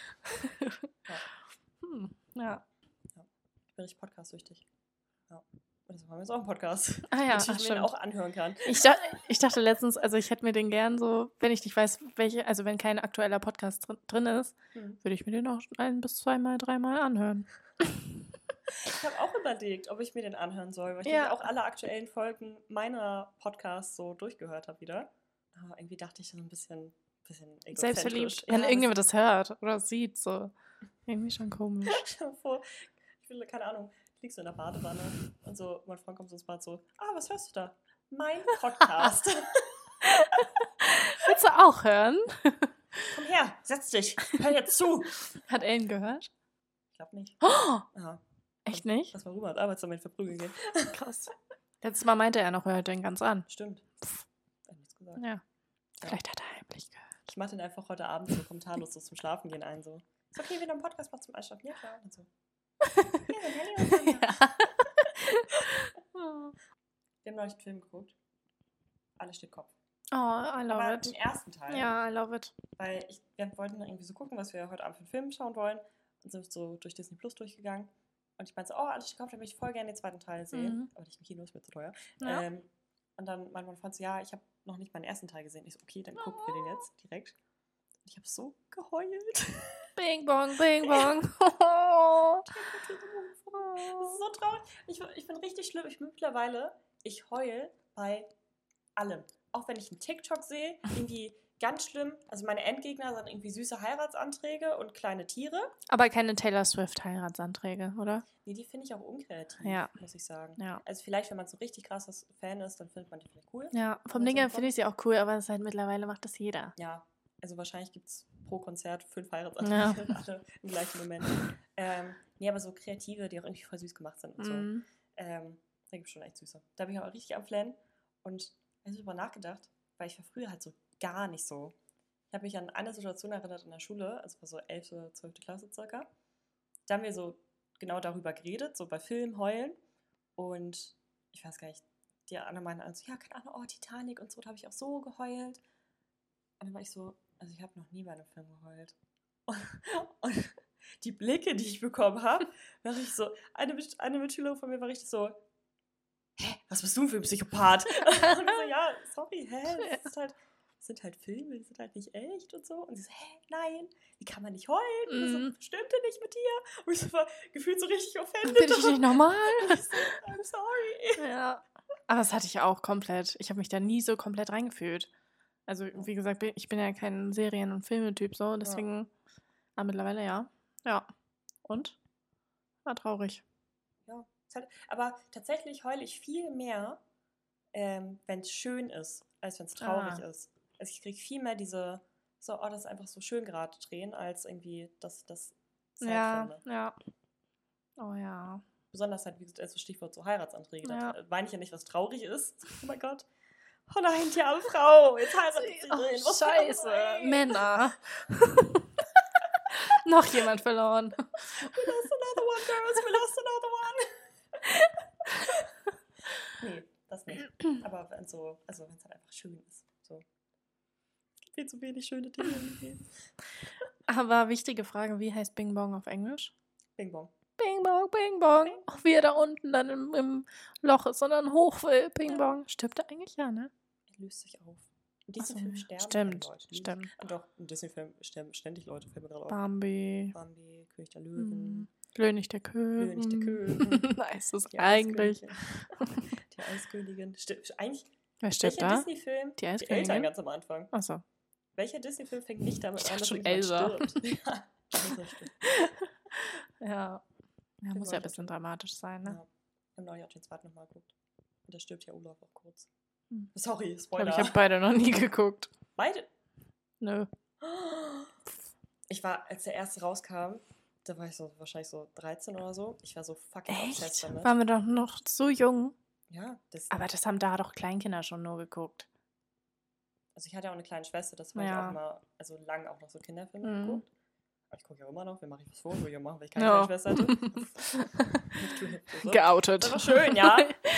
Ja. Ich bin richtig podcast-süchtig. Ja. Und deshalb haben wir jetzt auch einen Podcast. Ah ja, den ich mir auch anhören kann. Ich dachte letztens, also ich hätte mir den gern so, wenn ich nicht weiß, also wenn kein aktueller Podcast drin ist, würde ich mir den auch 1 bis 2-mal, 3-mal anhören. Ich habe auch überlegt, ob ich mir den anhören soll, weil ich auch alle aktuellen Folgen meiner Podcasts so durchgehört habe wieder. Aber irgendwie dachte ich so ein bisschen egozentrisch. Selbstverliebt, wenn irgendjemand das hört oder sieht, so. Irgendwie schon komisch. Ich will, keine Ahnung, liegst du in der Badewanne und so, mein Freund kommt so ins Bad so, was hörst du da? Mein Podcast. Willst du auch hören? Komm her, setz dich, hör jetzt zu. Hat er ihn gehört? Ich glaube nicht. Oh! Echt nicht? Lass mal rüber, als Arbeitsmoment verprügeln gehen. Krass. Letztes Mal meinte er noch, hört den ganz an. Stimmt. Hab nichts gesagt. Ja. Vielleicht hat er heimlich gehört. Ich mache den einfach heute Abend so kommentarlos so zum Schlafen gehen ein. So. Ist okay, wieder einen Podcast macht zum Einschlafen. Ja, klar. Und so. Wir haben neulich einen Film geguckt. Alles steht Kopf. Oh, I love it. Den ersten Teil. Ja, I love it. Weil wir wollten irgendwie so gucken, was wir heute Abend für einen Film schauen wollen. Und sind so durch Disney Plus durchgegangen. Und ich meinte so, alles steht Kopf, da möchte ich voll gerne den zweiten Teil sehen. Aber nicht im Kino, ist mir zu teuer. Ja. Und dann meinte mein Freund so, ja, ich habe noch nicht meinen ersten Teil gesehen. Ich so, okay, dann gucken wir den jetzt direkt. Und ich habe so geheult. Bing bong, bing bong. Das ist so traurig. Ich bin richtig schlimm. Ich heule bei allem. Auch wenn ich einen TikTok sehe, irgendwie ganz schlimm. Also meine Endgegner sind irgendwie süße Heiratsanträge und kleine Tiere. Aber keine Taylor Swift Heiratsanträge, oder? Nee, die finde ich auch unkreativ, muss ich sagen. Ja. Also vielleicht, wenn man so richtig krasses Fan ist, dann findet man die vielleicht cool. Ja, vom Ding her finde ich sie auch cool, aber seit mittlerweile macht das jeder. Ja, also wahrscheinlich gibt es pro Konzert 5 Heiratsanträge, alle im gleichen Moment. Nee, aber so kreative, die auch irgendwie voll süß gemacht sind und so. Da gibt es schon echt süße. Da bin ich auch richtig am Flan. Und ich habe darüber nachgedacht, weil ich war früher halt so gar nicht so. Ich habe mich an eine Situation erinnert in der Schule, also war so 11., 12. Klasse circa. Da haben wir so genau darüber geredet, so bei Film, Heulen. Und ich weiß gar nicht, die anderen meinen also, ja, keine Ahnung, Titanic und so, da habe ich auch so geheult. Und dann war ich so, also ich habe noch nie bei einem Film geheult. Und die Blicke, die ich bekommen habe, war ich so, eine Mitschülerin von mir war richtig so, was bist du für ein Psychopath? Und ich so, ja, sorry, das sind halt Filme, die sind halt nicht echt und so. Und sie so, nein, wie kann man nicht heulen? Und so, stimmt denn nicht mit dir? Und ich war gefühlt so richtig offended. Bin ich nicht normal? Und ich so, I'm sorry. Ja, aber das hatte ich auch komplett. Ich habe mich da nie so komplett reingefühlt. Also, wie gesagt, ich bin ja kein Serien- und Filmetyp so, deswegen, aber mittlerweile ja. Ja. Und? War traurig. Ja. Aber tatsächlich heule ich viel mehr, wenn es schön ist, als wenn es traurig ist. Also ich kriege viel mehr diese, so, das ist einfach so schön gerade Tränen, als irgendwie das sad finde. Ja. Oh ja. Besonders halt, wie gesagt, also Stichwort so Heiratsanträge. Da meine ich ja nicht, was traurig ist. Oh mein Gott. Oh nein, die arme Frau. Jetzt heiratet sie den. Was Scheiße. Männer. Noch jemand verloren. We lost another one, girls. We lost another one. Nee, das nicht. Aber wenn es halt einfach schön ist. So. Viel zu wenig schöne Dinge im Leben. Aber wichtige Frage, wie heißt Bing Bong auf Englisch? Bing Bong. Bing Bong, Bing Bong. Auch wie er da unten dann im Loch ist, sondern hoch will. Bing Bong. Stirbt er eigentlich? Ja, ne? Er löst sich auf. In Disney-Film sterben Stimmt. Und doch, in Disney-Film sterben ständig Leute, fällt mir gerade auf. Bambi, König der Löwen. König der Köwen. Nice, das die eigentlich. Die Eiskönigin. Eigentlich, wer stirbt welcher da? Disney-Film? Die Eltern Eiskönigin? ganz am Anfang. Achso. Welcher Disney-Film fängt nicht damit an, dass schon jemand Elsa. stirbt? Ja, Elsa stirbt. Ja, muss ja ein bisschen dramatisch sein, ne? Ja. Wir haben neulich auch den zweiten nochmal geguckt. Und da stirbt ja Olaf auch kurz. Sorry, Ich Spoiler. glaube, ich habe beide noch nie geguckt. Beide? Nö. Ich war, als der erste rauskam, da war ich so wahrscheinlich so 13 oder so. Ich war so fucking obsessed damit. Waren wir doch noch so jung? Ja. Aber das haben da doch Kleinkinder schon nur geguckt. Also ich hatte auch eine kleine Schwester, das war ich auch immer, also lang auch noch so Kinderfilme geguckt. Ich gucke ja immer noch, wir machen was vor, würde ich auch machen, weil ich keine Schwester hatte. Geoutet. Das war schön, ja.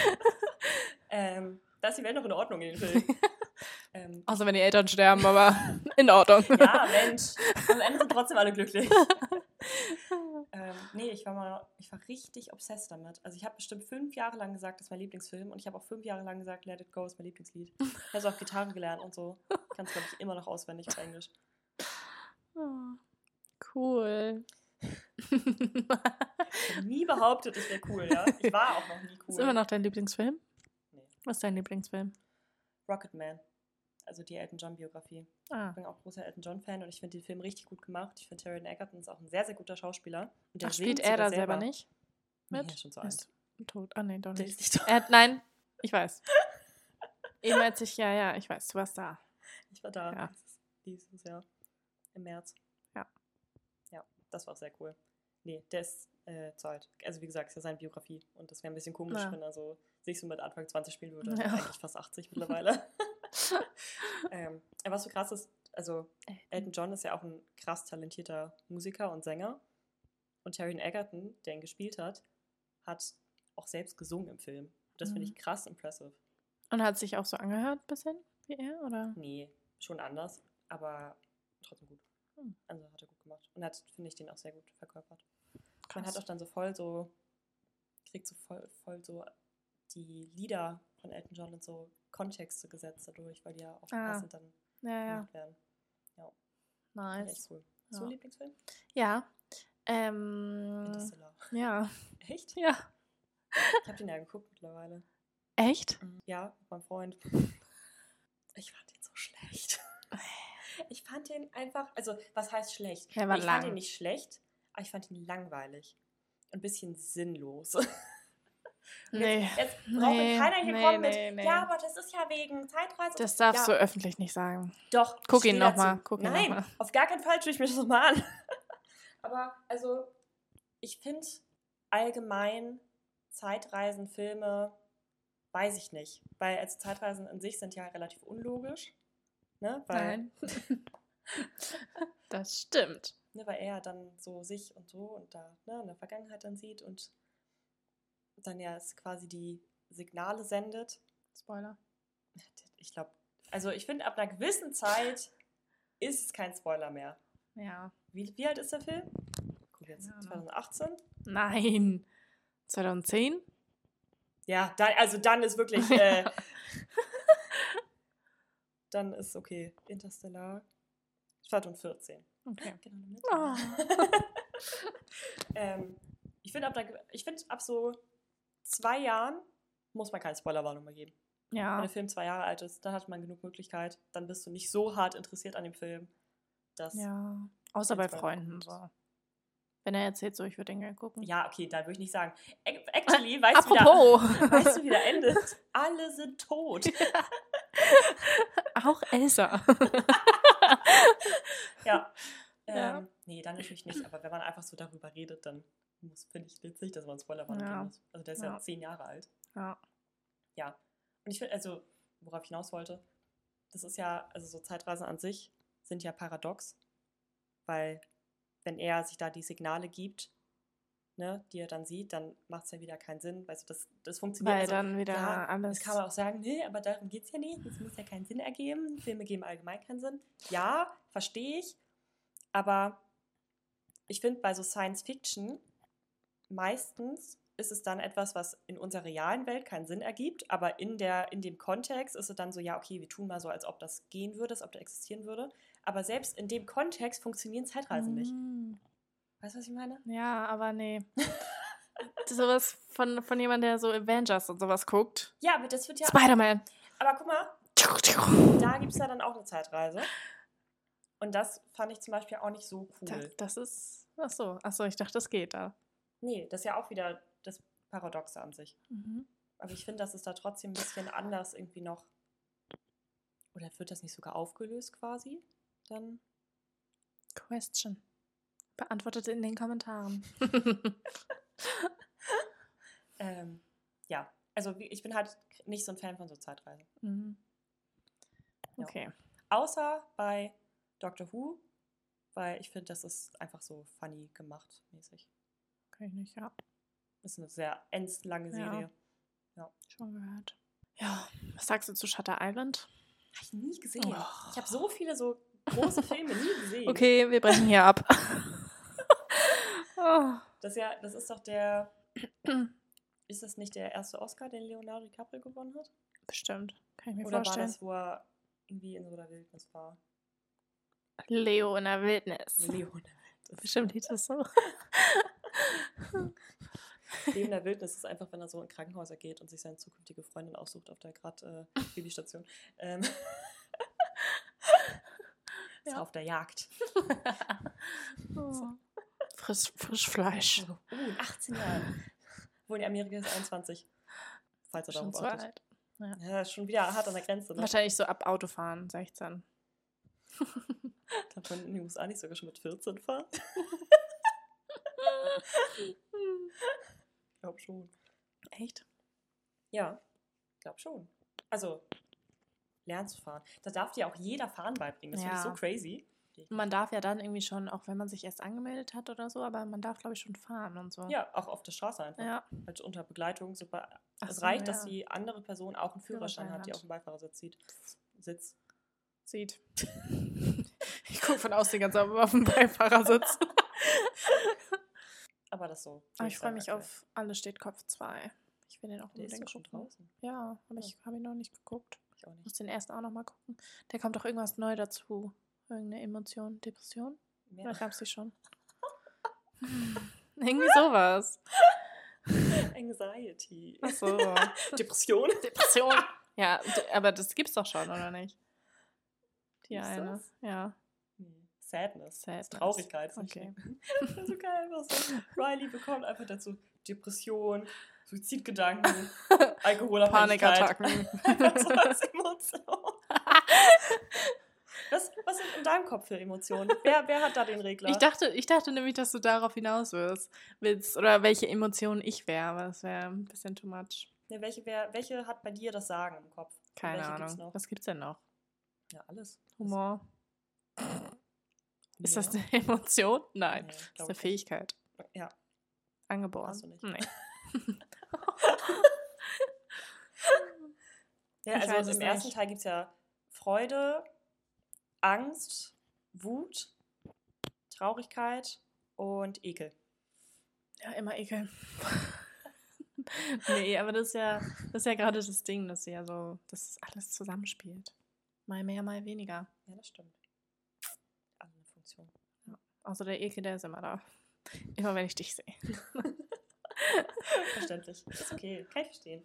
Da ist die Welt noch in Ordnung in den Filmen. Außer wenn die Eltern sterben, aber in Ordnung. Ja, Mensch. Am Ende sind trotzdem alle glücklich. Nee, ich war richtig obsessed damit. Also ich habe bestimmt 5 Jahre lang gesagt, das ist mein Lieblingsfilm. Und ich habe auch 5 Jahre lang gesagt, Let It Go ist mein Lieblingslied. Ich habe es auf Gitarre gelernt und so. Ich kann es, glaube ich, immer noch auswendig auf Englisch. Oh, cool. Ich habe nie behauptet, ich wäre cool, ja. Ich war auch noch nie cool. Ist immer noch dein Lieblingsfilm? Nee. Was ist dein Lieblingsfilm? Rocketman. Also die Elton John-Biografie. Ich bin auch großer Elton John-Fan und ich finde den Film richtig gut gemacht. Ich finde Taron Egerton ist auch ein sehr, sehr guter Schauspieler. Und der spielt er da selber nicht? Mit? Nee, schon so alt. Ist tot. Nee, doch Der nicht. ist nicht tot. Nein, ich weiß. Eben als ich, ich weiß, du warst da. Ich war da. Ja. Dieses Jahr. Im März. Ja. Ja, das war auch sehr cool. Nee, der ist zu alt. Also wie gesagt, es ist ja seine Biografie. Und das wäre ein bisschen komisch, wenn er so sich so mit Anfang 20 spielen würde. Ja. Eigentlich fast 80 mittlerweile. Was so krass ist, also Elton John ist ja auch ein krass talentierter Musiker und Sänger. Und Taron Egerton, der ihn gespielt hat auch selbst gesungen im Film. Das finde ich krass impressive. Und hat sich auch so angehört bisschen wie er, oder? Nee, schon anders, aber trotzdem gut. Also hat er gut gemacht. Und hat, finde ich, den auch sehr gut verkörpert. Krass. Man hat auch dann kriegt so voll so die Lieder von Elton John in so Kontexte gesetzt dadurch, weil die ja auch passend dann gemacht werden. Ja. Nice. Echt cool. Hast du einen Lieblingsfilm? Ja. Interstellar. Ja. Echt? Ja. Ich habe den ja geguckt mittlerweile. Echt? Ja, mit meinem Freund. Ich fand den so schlecht. Ich fand den einfach, also was heißt schlecht? Ich fand ihn nicht schlecht, aber ich fand ihn langweilig. Und ein bisschen sinnlos. Jetzt braucht keiner hier kommen mit, ja, aber das ist ja wegen Zeitreise. Das darfst du öffentlich nicht sagen. Doch. Guck ihn nochmal. Nein, auf gar keinen Fall tue ich mir das nochmal an. Aber, also, ich finde allgemein Zeitreisenfilme, weiß ich nicht. Weil also Zeitreisen an sich sind ja relativ unlogisch. Ne? Nein. Das stimmt. Ne, weil er dann so sich und so und da in der Vergangenheit dann sieht und dann ja es quasi die Signale sendet. Spoiler. Ich glaube, also ich finde, ab einer gewissen Zeit ist es kein Spoiler mehr. Ja. Wie alt ist der Film? Guck jetzt, 2018? Nein. 2010? Ja, dann ist wirklich, dann ist okay. Interstellar. 2014. Okay. Genau. Ich finde, ab so 2 Jahren muss man keine Spoilerwarnung mehr geben. Ja. Wenn der Film 2 Jahre alt ist, dann hat man genug Möglichkeit. Dann bist du nicht so hart interessiert an dem Film. Ja, außer bei Freunden so. Wenn er erzählt, so, ich würde den gerne gucken. Ja, okay, da würde ich nicht sagen. Actually, weißt du, wie der endet? Alle sind tot. Auch Elsa. Ja. Nee, dann natürlich nicht. Aber wenn man einfach so darüber redet, dann finde ich witzig, dass man Spoilerwarnung geben muss. Also der ist ja 10 Jahre alt. Ja. Ja. Und ich finde, also, worauf ich hinaus wollte, das ist ja, also so Zeitreisen an sich sind ja paradox, weil wenn er sich da die Signale gibt, ne, die er dann sieht, dann macht es ja wieder keinen Sinn. Weißt du, das funktioniert. Weil dann wieder alles... Das kann man auch sagen, nee, aber darum geht es ja nicht. Das muss ja keinen Sinn ergeben. Filme geben allgemein keinen Sinn. Ja, verstehe ich. Aber ich finde, bei so Science Fiction meistens ist es dann etwas, was in unserer realen Welt keinen Sinn ergibt, aber in dem Kontext ist es dann so, ja, okay, wir tun mal so, als ob das gehen würde, als ob das existieren würde. Aber selbst in dem Kontext funktionieren Zeitreisen nicht. Weißt du, was ich meine? Ja, aber nee. Sowas von jemandem, der so Avengers und sowas guckt. Ja, aber das wird ja... Spider-Man. Aber guck mal, da gibt es ja dann auch eine Zeitreise. Und das fand ich zum Beispiel auch nicht so cool. Das ist... Achso, ich dachte, das geht da. Nee, das ist ja auch wieder das Paradoxe an sich. Mhm. Aber ich finde, dass es da trotzdem ein bisschen anders irgendwie noch... Oder wird das nicht sogar aufgelöst quasi? Dann... Question. Beantwortet in den Kommentaren. Ja, also ich bin halt nicht so ein Fan von so Zeitreisen. Mhm. Okay. Ja. Außer bei Doctor Who, weil ich finde, das ist einfach so funny gemacht mäßig. Kann ich nicht, ja. Das ist eine sehr endlange Serie. Ja. Schon gehört. Ja, was sagst du zu Shutter Island? Habe ich nie gesehen. Oh. Ich habe so viele so große Filme nie gesehen. Okay, wir brechen hier ab. Oh. Das ist doch der... Ist das nicht der erste Oscar, den Leonardo DiCaprio gewonnen hat? Bestimmt. Kann ich mir Oder vorstellen. Oder war das, wo er irgendwie in so einer Wildnis war? Leo in der Wildnis. Leo in der Wildnis. Bestimmt hieß das so. Leo in der Wildnis ist einfach, wenn er so in Krankenhäuser geht und sich seine zukünftige Freundin aussucht auf der Babystation. Ist auf der Jagd. Oh. Frischfleisch. In 18 Jahren. Wo in Amerika ist 21. Falls er darauf achtet. Ja, schon wieder hart an der Grenze. Ne? Wahrscheinlich so ab Autofahren, 16. Darf man in den USA nicht sogar schon mit 14 fahren? Ich glaube schon. Echt? Ja, ich glaube schon. Also, lernen zu fahren. Da darf dir auch jeder Fahren beibringen. Das finde ich so crazy. Man darf ja dann irgendwie schon, auch wenn man sich erst angemeldet hat oder so, aber man darf, glaube ich, schon fahren und so. Ja, auch auf der Straße einfach. Ja. Halt unter Begleitung. Es reicht, dass die andere Person auch einen Führerschein hat, die auf dem Beifahrersitz sieht. Ich gucke von außen ganz auf dem Beifahrersitz. Aber das so. Aber ich freue mich auf Alles steht Kopf 2. Ich will den auch unbedingt gucken. Draußen. Ja, aber ich habe ihn noch nicht geguckt. Ich auch nicht. Muss den ersten auch noch mal gucken. Da kommt doch irgendwas neu dazu. Irgendeine Emotion, Depression? Ja. Oder gab es die schon? Irgendwie sowas. Anxiety. Ach so. Depression. Ja, aber das gibt's doch schon, oder nicht? Die ist eine. Das? Ja. Sadness. Traurigkeit. Okay. So geil. So. Riley bekommt einfach dazu Depression, Suizidgedanken, Alkoholabhängigkeit. Panikattacken. So als Emotion. Was sind in deinem Kopf für Emotionen? Wer hat da den Regler? Ich dachte nämlich, dass du darauf hinaus willst. Oder welche Emotionen ich wäre, aber das wäre ein bisschen too much. Ja, welche hat bei dir das Sagen im Kopf? Keine Ahnung. Was gibt's denn noch? Ja, alles. Humor. Ist das eine Emotion? Nein. Das ist eine Fähigkeit. Ja. Angeboren. Hast du nicht. Nee. Ja, also im ersten Teil gibt es ja Freude, Angst, Wut, Traurigkeit und Ekel. Ja, immer Ekel. Nee, aber das ist ja gerade das Ding, dass das alles zusammenspielt. Mal mehr, mal weniger. Ja, das stimmt. Andere Funktion. Ja. Also der Ekel, der ist immer da. Immer wenn ich dich sehe. Verständlich. Ist okay, kann ich verstehen.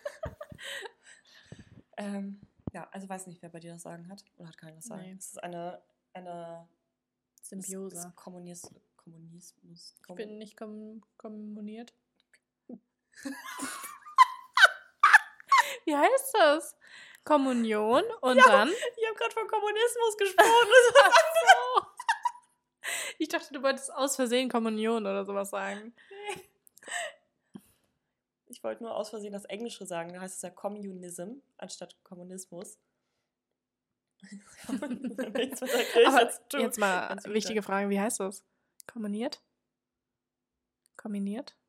Ja, also weiß nicht, wer bei dir das Sagen hat. Oder hat keiner das Sagen? Nee. Es ist eine Symbiose. Kommunismus. Ich bin nicht kommuniert. Wie heißt das? Kommunion und dann? Ich habe gerade von Kommunismus gesprochen. So. Ich dachte, du wolltest aus Versehen Kommunion oder sowas sagen. Nee. Ich wollte nur aus Versehen das Englische sagen. Da heißt es ja Communism anstatt Kommunismus. Aber jetzt mal wichtige Frage, wie heißt das? Kombiniert? Kombiniert?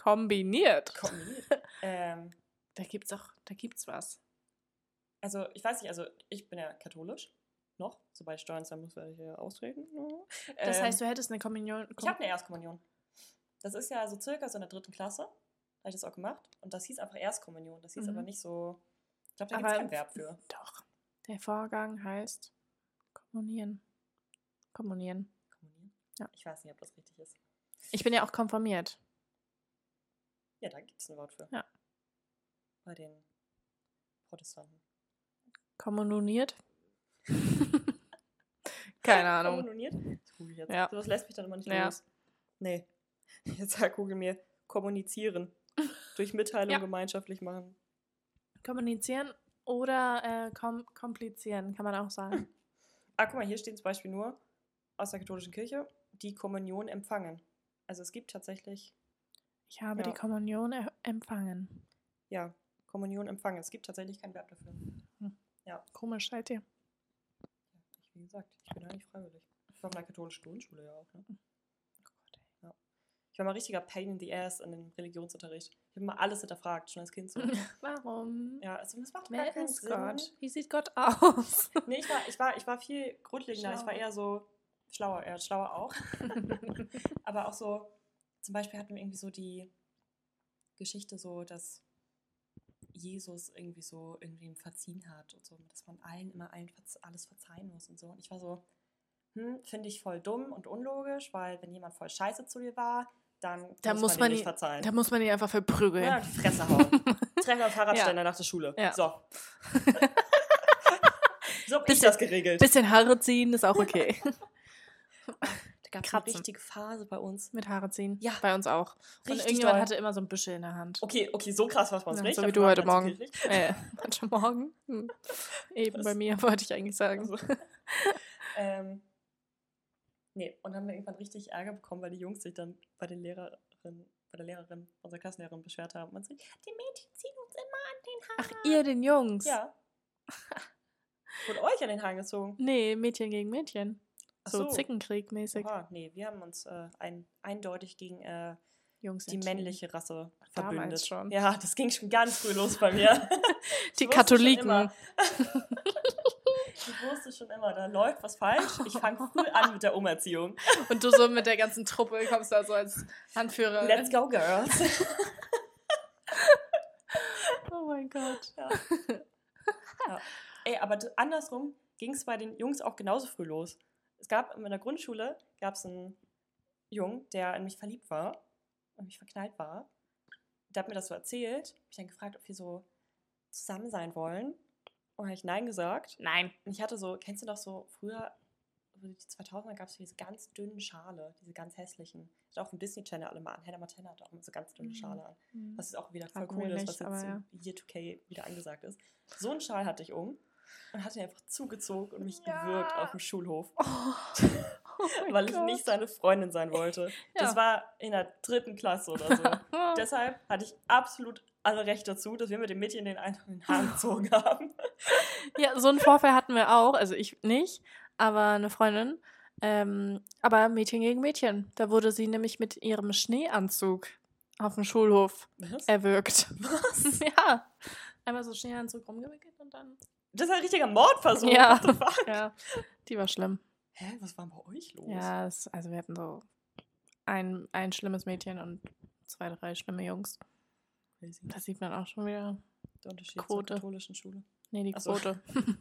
Da gibt's was. Also, ich weiß nicht, ich bin ja katholisch. Noch. Sobald ich Steuern zahlen muss, werde ich hier austreten. Das heißt, du hättest eine Kommunion? Ich habe eine Erstkommunion. Das ist ja so circa so in der 3. Klasse. Habe ich das auch gemacht. Und das hieß einfach Erstkommunion. Das hieß aber nicht so... Ich glaube, da gibt es kein Verb für. Doch. Der Vorgang heißt Kommunieren. Ja. Ich weiß nicht, ob das richtig ist. Ich bin ja auch konfirmiert. Ja, da gibt es ein Wort für. Ja. Bei den Protestanten. Kommuniert? Keine Ahnung. Kommuniert? Das google ich jetzt. Ja. Das lässt mich dann immer nicht los. Nee. Jetzt sagt Google mir kommunizieren. Durch Mitteilung gemeinschaftlich machen. Kommunizieren oder komplizieren, kann man auch sagen. Guck mal, hier steht zum Beispiel nur aus der katholischen Kirche, die Kommunion empfangen. Also es gibt tatsächlich... Ich habe die Kommunion empfangen. Ja, Kommunion empfangen. Es gibt tatsächlich kein Verb dafür. Ja. Komisch seid ihr. Ja, wie gesagt, ich bin da nicht freiwillig. war auf einer katholischen Grundschule ja auch, ne? Ja. Ich war mal richtiger Pain in the Ass in dem Religionsunterricht. Ich habe mal alles hinterfragt, schon als Kind so. Warum? Ja, also das macht Wer gar keinen ist Sinn. Gott? Wie sieht Gott aus? Nee, ich war viel grundlegender. Schlauer. Ich war eher so schlauer auch. Aber auch so, zum Beispiel hatten wir irgendwie so die Geschichte so, dass Jesus irgendwie verziehen hat und so, dass man allen alles verzeihen muss und so. Und ich war so, finde ich voll dumm und unlogisch, weil wenn jemand voll scheiße zu dir war, dann muss man ihn nicht verzeihen. Da muss man ihn einfach verprügeln. Ja, die Fresse hauen. Treffen am Fahrradständer nach der Schule. Ja. So. So hab ich das geregelt. Bisschen Haare ziehen ist auch okay. Da gab es eine richtige Phase bei uns. Mit Haare ziehen? Ja. Bei uns auch. Und irgendjemand hatte immer so ein Büschel in der Hand. Okay, so krass war es bei uns nicht. So wie du heute Morgen. Heute Morgen? Eben bei mir, wollte ich eigentlich sagen. Also. Nee, und dann haben wir irgendwann richtig Ärger bekommen, weil die Jungs sich dann bei der Lehrerin, unserer Klassenlehrerin, beschwert haben. Und so, die Mädchen ziehen uns immer an den Haaren. Ach, ihr den Jungs? Ja. Wurde euch an den Haaren gezogen? Nee, Mädchen gegen Mädchen. So Zickenkrieg-mäßig. Oha, nee, wir haben uns eindeutig gegen Jungs die männliche Rasse verbündet. Damals schon. Ja, das ging schon ganz früh los bei mir. Die Katholiken. Ich wusste schon immer, da läuft was falsch. Ich fange früh an mit der Umerziehung. Und du so mit der ganzen Truppe kommst da so als Anführer. Let's go, Girls. Oh mein Gott. Ja. Ey, aber andersrum ging es bei den Jungs auch genauso früh los. Es gab in der Grundschule einen Jungen, der in mich verliebt war und mich verknallt war. Der hat mir das so erzählt. Ich habe dann gefragt, ob wir so zusammen sein wollen. Und habe ich Nein gesagt. Nein. Und ich hatte so, kennst du doch so früher, so die 2000er gab es diese ganz dünnen Schale, diese ganz hässlichen. Ich hatte auch vom Disney Channel alle mal an. Hannah Montana hat auch immer so ganz dünne Schale an. Was jetzt auch wieder voll cool ist, was jetzt im Year 2K wieder angesagt ist. So einen Schal hatte ich und hatte ihn einfach zugezogen und mich gewürgt auf dem Schulhof. Weil ich nicht seine Freundin sein wollte. Ja. Das war in der 3. Klasse oder so. Deshalb hatte ich absolut alle Recht dazu, dass wir mit dem Mädchen den Haaren gezogen haben. Ja, so einen Vorfall hatten wir auch. Also ich nicht, aber eine Freundin. Aber Mädchen gegen Mädchen. Da wurde sie nämlich mit ihrem Schneeanzug auf dem Schulhof erwürgt. Was? Ja. Einmal so Schneeanzug rumgewickelt und dann... Das ist ein richtiger Mordversuch. Ja. What the fuck? Ja, die war schlimm. Hä, was war bei euch los? Ja, also wir hatten so ein schlimmes Mädchen und 2, 3 schlimme Jungs. Crazy. Da sieht man auch schon wieder der Unterschied Quote. Zur katholischen Schule. Nee, die Quote.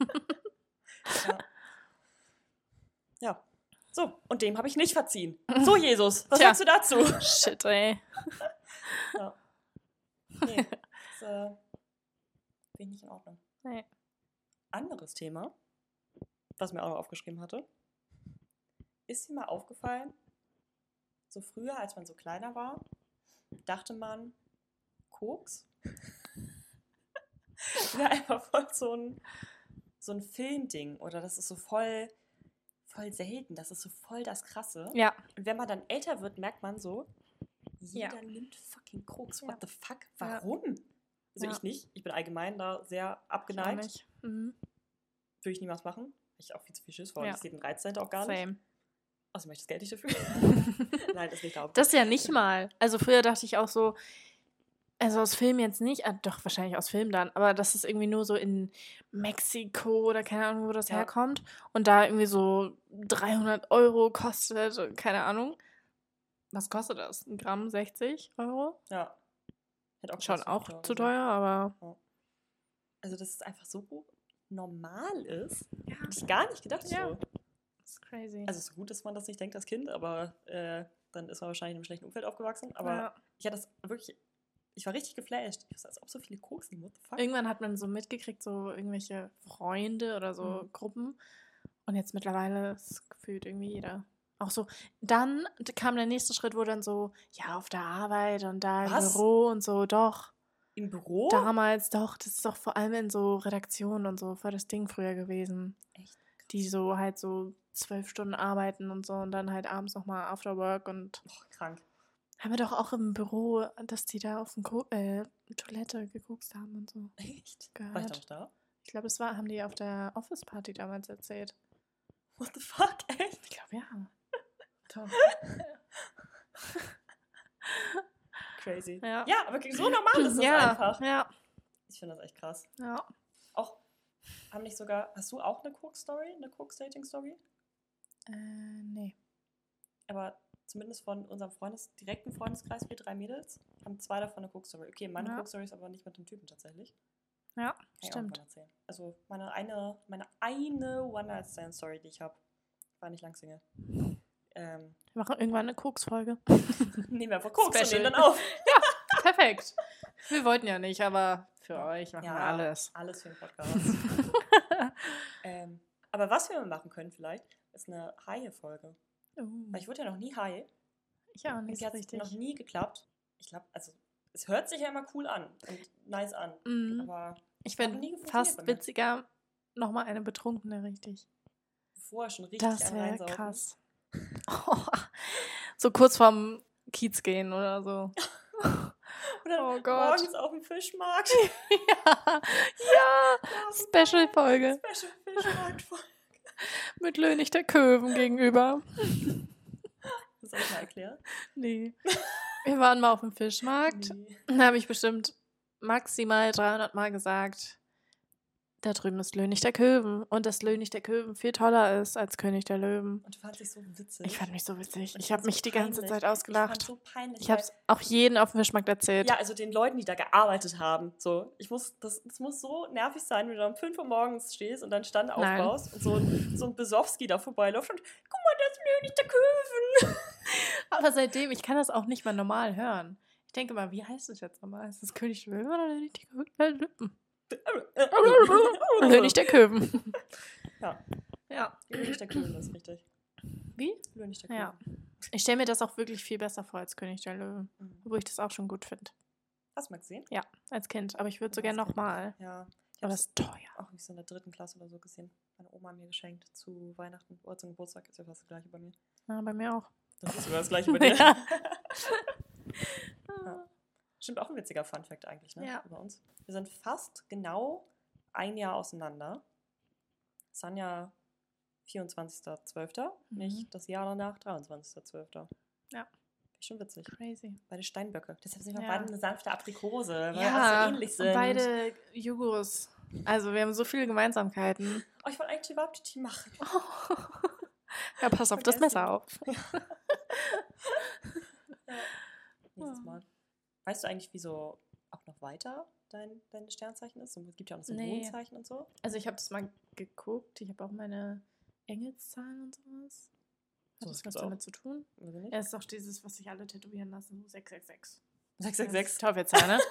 Ja. So, und dem habe ich nicht verziehen. So, Jesus, was sagst du dazu? Shit, ey. Ja. Nee, das finde ich nicht in Ordnung. Nee. Anderes Thema, was mir auch noch aufgeschrieben hatte. Ist dir mal aufgefallen, so früher, als man so kleiner war, dachte man, Koks wäre einfach voll so ein Filmding oder das ist so voll selten, das ist so voll das Krasse. Ja. Und wenn man dann älter wird, merkt man so, jeder nimmt fucking Koks. What the fuck? Warum? Also ich nicht. Ich bin allgemein da sehr abgeneigt. Ich auch nicht. Würde ich niemals machen. Habe ich auch viel zu viel Schiss vor. Ich sehe den Reiz dahinter auch gar nicht. Außerdem möchte ich das Geld nicht dafür. Nein, das nicht auch. Das ist ja nicht mal. Also früher dachte ich auch so, also aus Film jetzt nicht, doch wahrscheinlich aus Film dann, aber dass es irgendwie nur so in Mexiko oder keine Ahnung, wo das herkommt und da irgendwie so 300 € kostet, keine Ahnung. Was kostet das? 1 Gramm 60 €? Ja. Schon auch zu teuer, aber... Ja. Also, dass es einfach so normal ist, hätte ich gar nicht gedacht. Ja. So. Das ist crazy. Also, es ist gut, dass man das nicht denkt als Kind, aber dann ist man wahrscheinlich in einem schlechten Umfeld aufgewachsen. Aber ich hatte das wirklich... Ich war richtig geflasht. Ich wusste, als ob so viele Koks nehmen. What the fuck? Irgendwann hat man so mitgekriegt, so irgendwelche Freunde oder so Gruppen. Und jetzt mittlerweile ist gefühlt irgendwie jeder. Auch so, dann kam der nächste Schritt, wo dann so, ja, auf der Arbeit und da im Büro und so, doch. Im Büro? Damals, doch. Das ist doch vor allem in so Redaktionen und so voll das Ding früher gewesen. Echt? Die so halt so 12 Stunden arbeiten und so und dann halt abends nochmal After Work und... krank. Haben wir doch auch im Büro, dass die da auf der Toilette gekokst haben und so. Echt? Gehört. War ich doch da? Ich glaube, haben die auf der Office-Party damals erzählt. What the fuck? Echt? Ich glaube, ja. Top. Crazy. Ja, aber so normal ist das einfach. Ja. Ich finde das echt krass. Ja. Auch, hast du auch eine Cook-Story, eine Cook-Dating-Story? Nee. Aber zumindest von unserem direkten Freundeskreis, wir 3 Mädels, haben 2 davon eine Cook-Story. Okay, meine Cook-Story ist aber nicht mit dem Typen tatsächlich. Ja, Kann ich stimmt. auch mal erzählen. Also meine eine One-Night-Stand-Story, die ich habe, war nicht lang Single. Wir machen irgendwann eine Koks-Folge. Nehmen wir einfach Koks und nehmen dann auf. Ja, perfekt. Wir wollten ja nicht, aber für euch machen wir alles. Alles für den Podcast. Aber was wir mal machen können vielleicht, ist eine Haie-Folge. Weil ich wurde ja noch nie Hai. Ich auch nicht so richtig. Noch nie geklappt. Ich glaube, also es hört sich ja immer cool an und nice an. Aber ich finde fast witziger, nochmal eine Betrunkene richtig. Vorher schon richtig das wäre krass. So kurz vorm Kiez gehen oder so. Oder morgens auf dem Fischmarkt. ja. Special-Folge. Special-Fischmarkt-Folge. Mit Lönig der Köwen gegenüber. Das soll ich mal erklären? Nee. Wir waren mal auf dem Fischmarkt. Da habe ich bestimmt maximal 300 Mal gesagt, da drüben ist Lönig der Köwen. Und dass Lönig der Köwen viel toller ist als König der Löwen. Und du fandst dich so witzig. Ich fand mich so witzig. Ich habe mich die ganze Zeit ausgelacht. Ich fand so peinlich. Ich habe es auch jedem auf dem Fischmarkt erzählt. Ja, also den Leuten, die da gearbeitet haben. So, das muss so nervig sein, wenn du um 5 Uhr morgens stehst und deinen Stand aufbaust und so ein Besowski da vorbeiläuft und guck mal, das ist Lönig der Köwen. Aber seitdem, ich kann das auch nicht mehr normal hören. Ich denke mal, wie heißt das jetzt nochmal? Ist das König der Löwen oder Lönig der Köwen? Lönig der Köwen. Ja. Lönig der Köwen ist richtig. Wie? Lönig der Köwen. Ja. Ich stelle mir das auch wirklich viel besser vor als König der Löwen. Obwohl ich das auch schon gut finde. Hast du mal gesehen? Ja, als Kind. Aber ich würde so gerne nochmal. Ja. Aber das ist teuer. Auch nicht so in der 3. Klasse oder so gesehen. Meine Oma hat mir geschenkt zu Weihnachten oder zum Geburtstag. Ist ja fast das gleiche bei mir. Ja, bei mir auch. Das ist sogar das gleiche bei dir. Ja. Stimmt, auch ein witziger Funfact eigentlich, ne? Ja. Über uns. Wir sind fast genau 1 Jahr auseinander. Sanja 24.12., nicht das Jahr danach, 23.12. Ja. Ist schon witzig. Crazy. Beide Steinböcke. Deshalb sind wir beide eine sanfte Aprikose, weil wir so ähnlich sind. Beide Jugos. Also wir haben so viele Gemeinsamkeiten. Oh, ich wollte eigentlich Chivapchichi machen. Ja, pass auf das Messer auf. Nächstes Mal. Weißt du eigentlich, wieso auch noch weiter dein Sternzeichen ist? Und es gibt ja auch noch so Mondzeichen und so. Also ich habe das mal geguckt. Ich habe auch meine Engelszahlen und sowas. Hat das was damit zu tun? Ja, ist doch dieses, was sich alle tätowieren lassen. 666. 666. Teufelszahl, ne?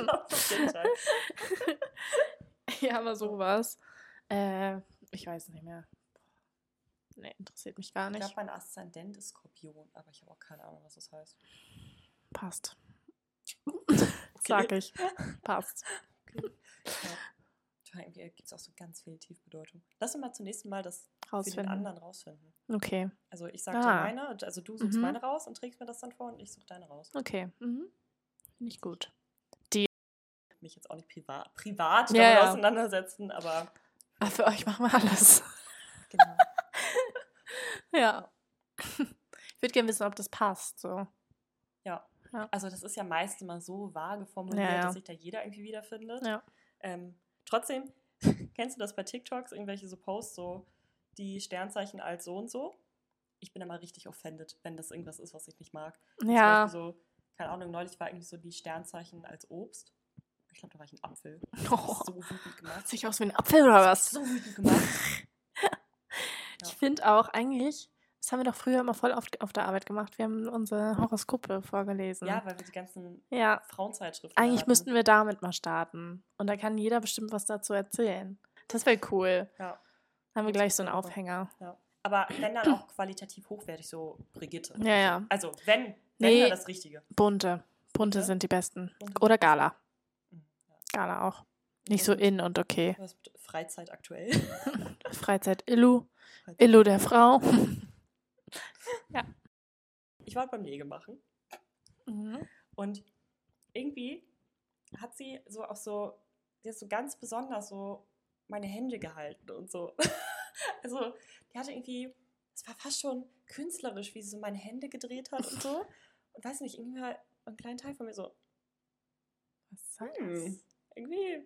Ja, aber sowas. Ich weiß nicht mehr. Nee, interessiert mich gar nicht. Ich glaube, mein Aszendent ist Skorpion, aber ich habe auch keine Ahnung, was das heißt. Passt. Sag ich. Passt. Okay. Ja. Irgendwie gibt es auch so ganz viel Tiefbedeutung. Lass uns mal zunächst mal das für den anderen rausfinden. Okay. Also ich sag dir meine, also du suchst meine raus und trägst mir das dann vor und ich suche deine raus. Okay. Finde ich gut. Mich jetzt auch nicht privat damit auseinandersetzen, aber für euch machen wir alles. Genau. Ja. Ich würde gerne wissen, ob das passt. So. Ja. Also das ist ja meist immer so vage formuliert, dass sich da jeder irgendwie wiederfindet. Ja. Trotzdem, kennst du das bei TikToks, irgendwelche so Posts, so die Sternzeichen als so und so? Ich bin immer richtig offended, wenn das irgendwas ist, was ich nicht mag. Ja. Zum Beispiel so, keine Ahnung, neulich war eigentlich so die Sternzeichen als Obst. Ich glaube, da war ich ein Apfel. So wütend gemacht. Sieht aus wie ein Apfel oder was? So wütend gemacht. Ich finde auch eigentlich, das haben wir doch früher immer voll oft auf der Arbeit gemacht. Wir haben unsere Horoskope vorgelesen. Ja, weil wir die ganzen Frauenzeitschriften eigentlich hatten. Müssten wir damit mal starten. Und da kann jeder bestimmt was dazu erzählen. Das wäre cool. Ja. Dann haben wir gleich so einen Aufhänger. Ja. Aber wenn dann auch qualitativ hochwertig, so Brigitte. Ja. Also wenn dann das Richtige. Bunte sind die besten. Oder Gala. Gala auch. Nicht so in und okay. Was mit Freizeit aktuell? Freizeit Illu. Illu der Frau. Ja. Ich war beim Nägel machen. Und irgendwie hat sie so auch so, sie hat so ganz besonders so meine Hände gehalten und so. Also, die hatte irgendwie, es war fast schon künstlerisch, wie sie so meine Hände gedreht hat und so. Und weiß nicht, irgendwie mal ein kleiner Teil von mir so, was soll das? Irgendwie.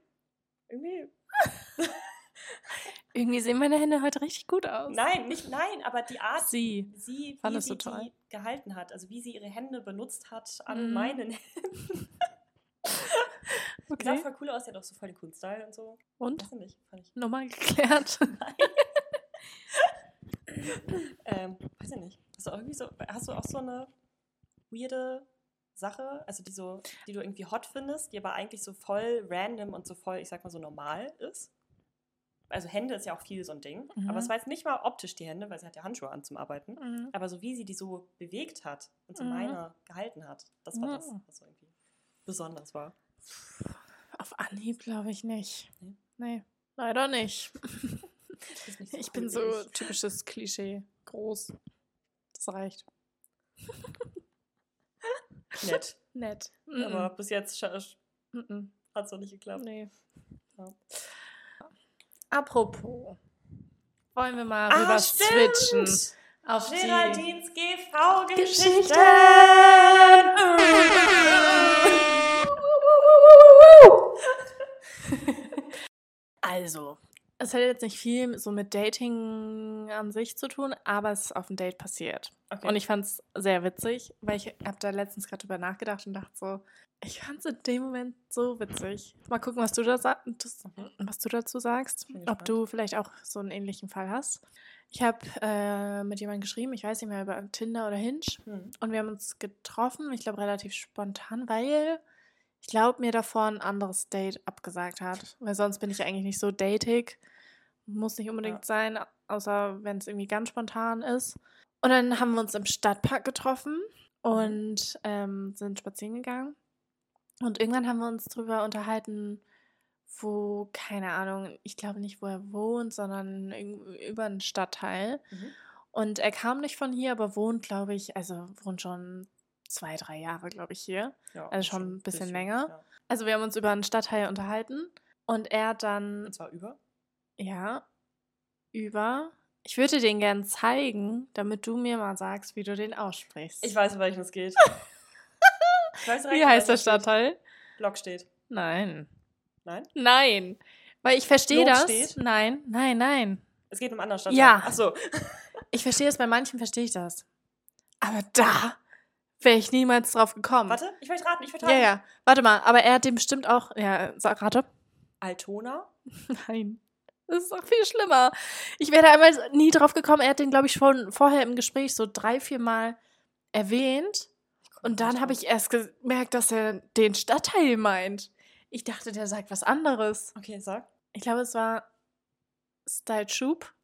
Irgendwie sehen meine Hände heute richtig gut aus. Nein, aber die Art, wie sie die gehalten hat, also wie sie ihre Hände benutzt hat an meinen Händen. Okay. Sah voll cool aus, der hat auch so voll den coolen Style und so. Und? Weiß ich nicht, fand ich. Nochmal geklärt. Nein. Weiß ich nicht. Hast du auch so eine weirde Sache, also die du irgendwie hot findest, die aber eigentlich so voll random und so voll, ich sag mal so normal ist? Also Hände ist ja auch viel so ein Ding, aber es war jetzt nicht mal optisch die Hände, weil sie hat ja Handschuhe an zum Arbeiten, aber so wie sie die so bewegt hat und so meine gehalten hat, das war das, was so irgendwie besonders war. Auf Anhieb glaube ich nicht. Nee, leider nicht. Nicht so ich cool bin so typisches Klischee. Groß. Das reicht. Nett. Aber bis jetzt hat es noch nicht geklappt. Nee. Ja. Apropos. Wollen wir mal rüber switchen auf Geraldines GV-Geschichten. Also, es hat jetzt nicht viel so mit Dating an sich zu tun, aber es ist auf dem Date passiert. Okay. Und ich fand es sehr witzig, weil ich habe da letztens gerade drüber nachgedacht und dachte so, ich fand es in dem Moment so witzig. Mal gucken, was du dazu sagst. Ob du vielleicht auch so einen ähnlichen Fall hast. Ich habe mit jemandem geschrieben, ich weiß nicht mehr, über Tinder oder Hinge. Und wir haben uns getroffen, ich glaube relativ spontan, weil ich glaube, mir davor ein anderes Date abgesagt hat. Weil sonst bin ich eigentlich nicht so datig. Muss nicht unbedingt sein, außer wenn es irgendwie ganz spontan ist. Und dann haben wir uns im Stadtpark getroffen und sind spazieren gegangen. Und irgendwann haben wir uns drüber unterhalten, wo, keine Ahnung, ich glaube nicht, wo er wohnt, sondern über einen Stadtteil. Und er kam nicht von hier, aber wohnt, glaube ich, wohnt schon 2-3 Jahre, glaube ich, hier. Ja, also schon ein bisschen länger. Ja. Also wir haben uns über einen Stadtteil unterhalten und er dann... Und zwar über? Ja, über... Ich würde dir den gerne zeigen, damit du mir mal sagst, wie du den aussprichst. Ich weiß, um welchen es geht. Wie heißt der Stadtteil? Lockstedt. Nein. Nein? Nein. Weil ich verstehe das. Steht? Nein. Es geht um einen anderen Stadtteil. Ja. Ach so. Ich verstehe es, bei manchen verstehe ich das. Aber da wäre ich niemals drauf gekommen. Warte, ich möchte raten. Ja. Warte mal, aber er hat den bestimmt auch... Ja, sag, rate. Altona? Nein. Das ist auch viel schlimmer. Ich wäre da einmal nie drauf gekommen. Er hat den, glaube ich, schon vorher im Gespräch so 3-4 Mal erwähnt. Und dann habe ich erst gemerkt, dass er den Stadtteil meint. Ich dachte, der sagt was anderes. Okay, sag. Ich glaube, es war Style Schub.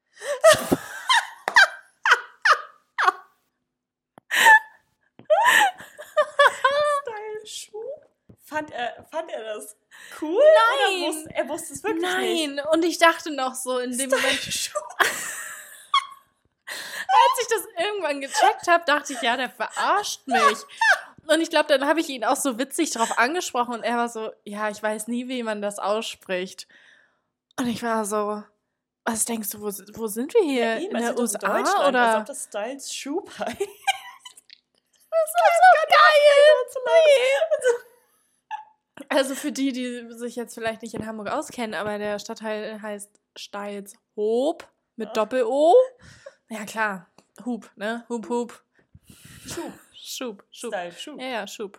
Style Schub? Fand er das cool? Nein! Oder er wusste es wirklich nicht? Nein, und ich dachte noch so in dem Moment... Als ich das irgendwann gecheckt habe, dachte ich, ja, der verarscht mich. Und ich glaube, dann habe ich ihn auch so witzig drauf angesprochen und er war so, ja, ich weiß nie, wie man das ausspricht. Und ich war so, was denkst du, wo sind wir hier? Ja, in der USA? In Deutschland, oder? Als ob das Styles Schub heißt. Das ist so geil! Also für die sich jetzt vielleicht nicht in Hamburg auskennen, aber der Stadtteil heißt Steilshoop mit Doppel-O. Ja, klar. Hub, ne? Hub. Schub. Style Schub. Ja, Schub.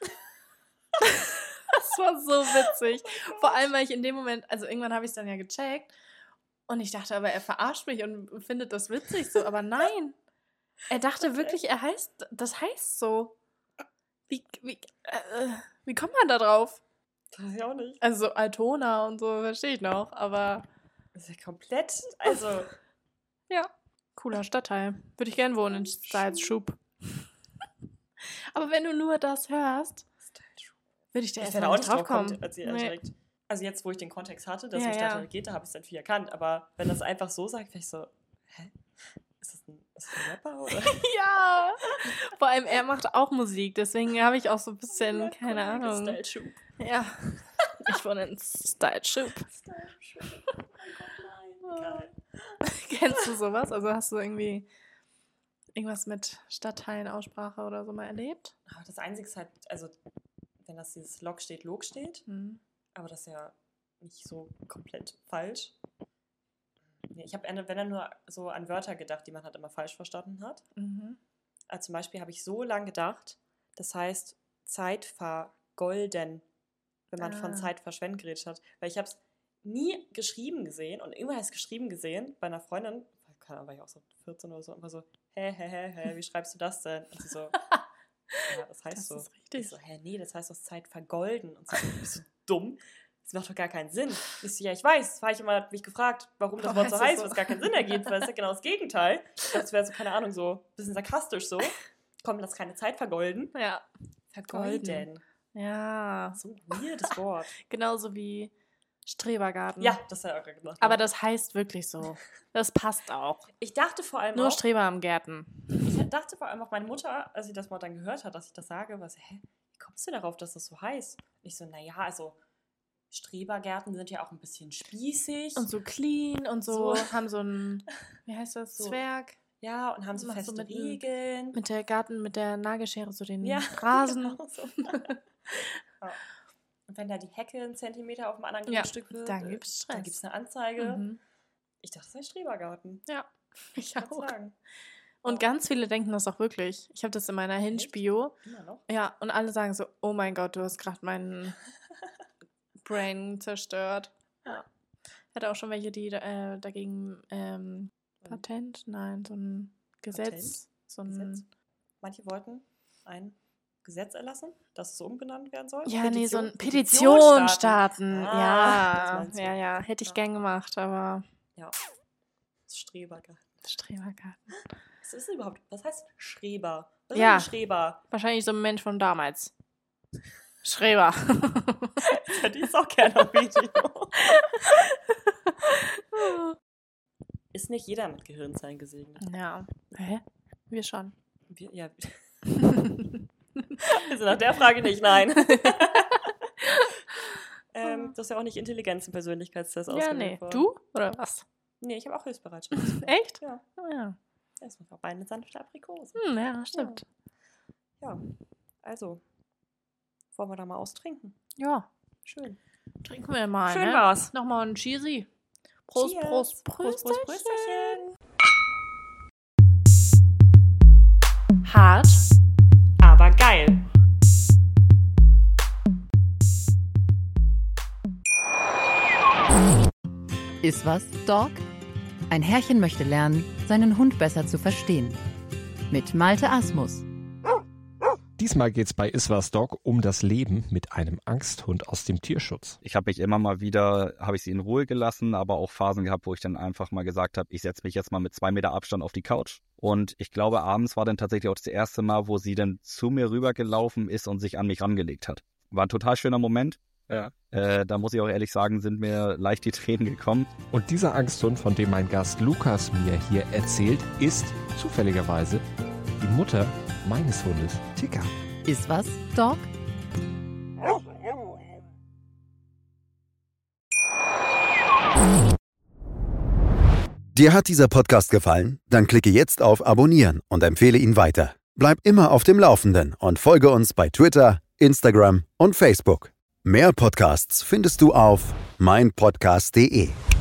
Das war so witzig. Vor allem, weil ich in dem Moment, also irgendwann habe ich es dann ja gecheckt und ich dachte, aber er verarscht mich und findet das witzig so, aber nein. Er dachte wirklich, das heißt so. Wie kommt man da drauf? Das weiß ich auch nicht. Also Altona und so, verstehe ich noch, aber... Das ist ja komplett, also... Ja, cooler Stadtteil. Würde ich gern wohnen in Style-Schub. Aber wenn du nur das hörst, würde ich da erstmal nicht drauf kommen. Direkt. Also jetzt, wo ich den Kontext hatte, dass es Stadtteil geht, da habe ich es dann viel erkannt. Aber wenn das einfach so sagt, wäre ich so, hä? Ist das ein Rapper, oder? Ja! Vor allem, er macht auch Musik, deswegen habe ich auch so ein bisschen, keine Ahnung. Style-Schub. Ja. Ich wohne in Style-Schub. Oh mein Gott, nein. Geil. Kennst du sowas? Also hast du irgendwie irgendwas mit Stadtteilenaussprache oder so mal erlebt? Das Einzige ist halt, also wenn das dieses Log steht, Log steht, aber das ist ja nicht so komplett falsch. Ich habe, wenn dann nur so an Wörter gedacht, die man halt immer falsch verstanden hat. Also zum Beispiel habe ich so lange gedacht, das heißt Zeit vergolden, wenn man von Zeit verschwenden geredet hat. Weil ich habe es nie geschrieben gesehen und immer erst geschrieben gesehen bei einer Freundin, keine Ahnung, war ich auch so 14 oder so, immer so, hä, wie schreibst du das denn? Und sie so, ja, das heißt das so. Ist richtig. Ich so, nee, das heißt doch Zeit vergolden. Und sie so, bist du dumm? Das macht doch gar keinen Sinn. Ich so, ja, ich weiß. Das habe ich immer mich gefragt, warum das Wort so heißt, was gar keinen Sinn ergibt, weil es ist ja genau das Gegenteil. Das wäre so, keine Ahnung, so ein bisschen sarkastisch so. Komm, lass keine Zeit vergolden. Ja. Vergolden. Ja. So ein weirdes Wort. Genauso wie Strebergarten. Ja, das hat er auch gerade gemacht. Aber das heißt wirklich so. Das passt auch. Ich dachte vor allem nur Streber am Gärten. Ich dachte vor allem auch, meine Mutter, als sie das mal dann gehört hat, dass ich das sage, war so, wie kommst du darauf, dass das so heißt? Und ich so, naja, also Strebergärten sind ja auch ein bisschen spießig. Und so clean und so haben so ein, wie heißt das, so, Zwerg. Ja, und haben so feste so Regeln. Mit der Nagelschere so den Rasen. Genau so. Ja. Und wenn da die Hecke einen Zentimeter auf dem anderen Grundstück wird, dann gibt es Stress. Dann gibt es eine Anzeige. Ich dachte, das sei Strebergarten. Ja, ich auch. Sagen. Und ganz viele denken das auch wirklich. Ich habe das in meiner Hinge-Bio. Immer noch? Ja, und alle sagen so, oh mein Gott, du hast gerade meinen Brain zerstört. Ja. Ich hatte auch schon welche, die dagegen Patent? Nein, so ein Gesetz. Gesetz? Manche wollten ein Gesetz erlassen, dass es so umbenannt werden soll. Ja, so ein Petition starten. Ja, hätte ich gern gemacht, aber... Ja, Strebergarten. Was ist überhaupt? Was heißt Streber? Was ist ein Streber? Wahrscheinlich so ein Mensch von damals. Streber. Das hätte ich auch gerne auf Video. Ist nicht jeder mit Gehirnzellen gesegnet. Ja. Hä? Wir schon. Ja. Also nach der Frage nicht, nein. Du hast ja auch nicht Intelligenz- und Persönlichkeitstest ausgewählt. Ja, nee. Du? Oder was? Nee, ich habe auch Hilfsbereitschaft. Echt? Ja. Oh, ja. Das macht auch eine sanfte Aprikose. Ja, stimmt. Ja, also, wollen wir da mal austrinken? Ja. Schön. Trinken wir mal, Schön war's. Nochmal ein Cheesy. Prost, Cheers. Prost, Prösterchen. Hart, aber geil. Ist was, Dog? Ein Herrchen möchte lernen, seinen Hund besser zu verstehen. Mit Malte Asmus. Diesmal geht's bei Iswas Dog um das Leben mit einem Angsthund aus dem Tierschutz. Ich habe mich immer mal wieder, sie in Ruhe gelassen, aber auch Phasen gehabt, wo ich dann einfach mal gesagt habe, ich setze mich jetzt mal mit 2 Meter Abstand auf die Couch. Und ich glaube, abends war dann tatsächlich auch das erste Mal, wo sie dann zu mir rübergelaufen ist und sich an mich rangelegt hat. War ein total schöner Moment. Ja. Da muss ich auch ehrlich sagen, sind mir leicht die Tränen gekommen. Und dieser Angsthund, von dem mein Gast Lukas mir hier erzählt, ist zufälligerweise die Mutter meines Hundes, Tika. Ist was, Dog? Dir hat dieser Podcast gefallen? Dann klicke jetzt auf Abonnieren und empfehle ihn weiter. Bleib immer auf dem Laufenden und folge uns bei Twitter, Instagram und Facebook. Mehr Podcasts findest du auf meinpodcast.de.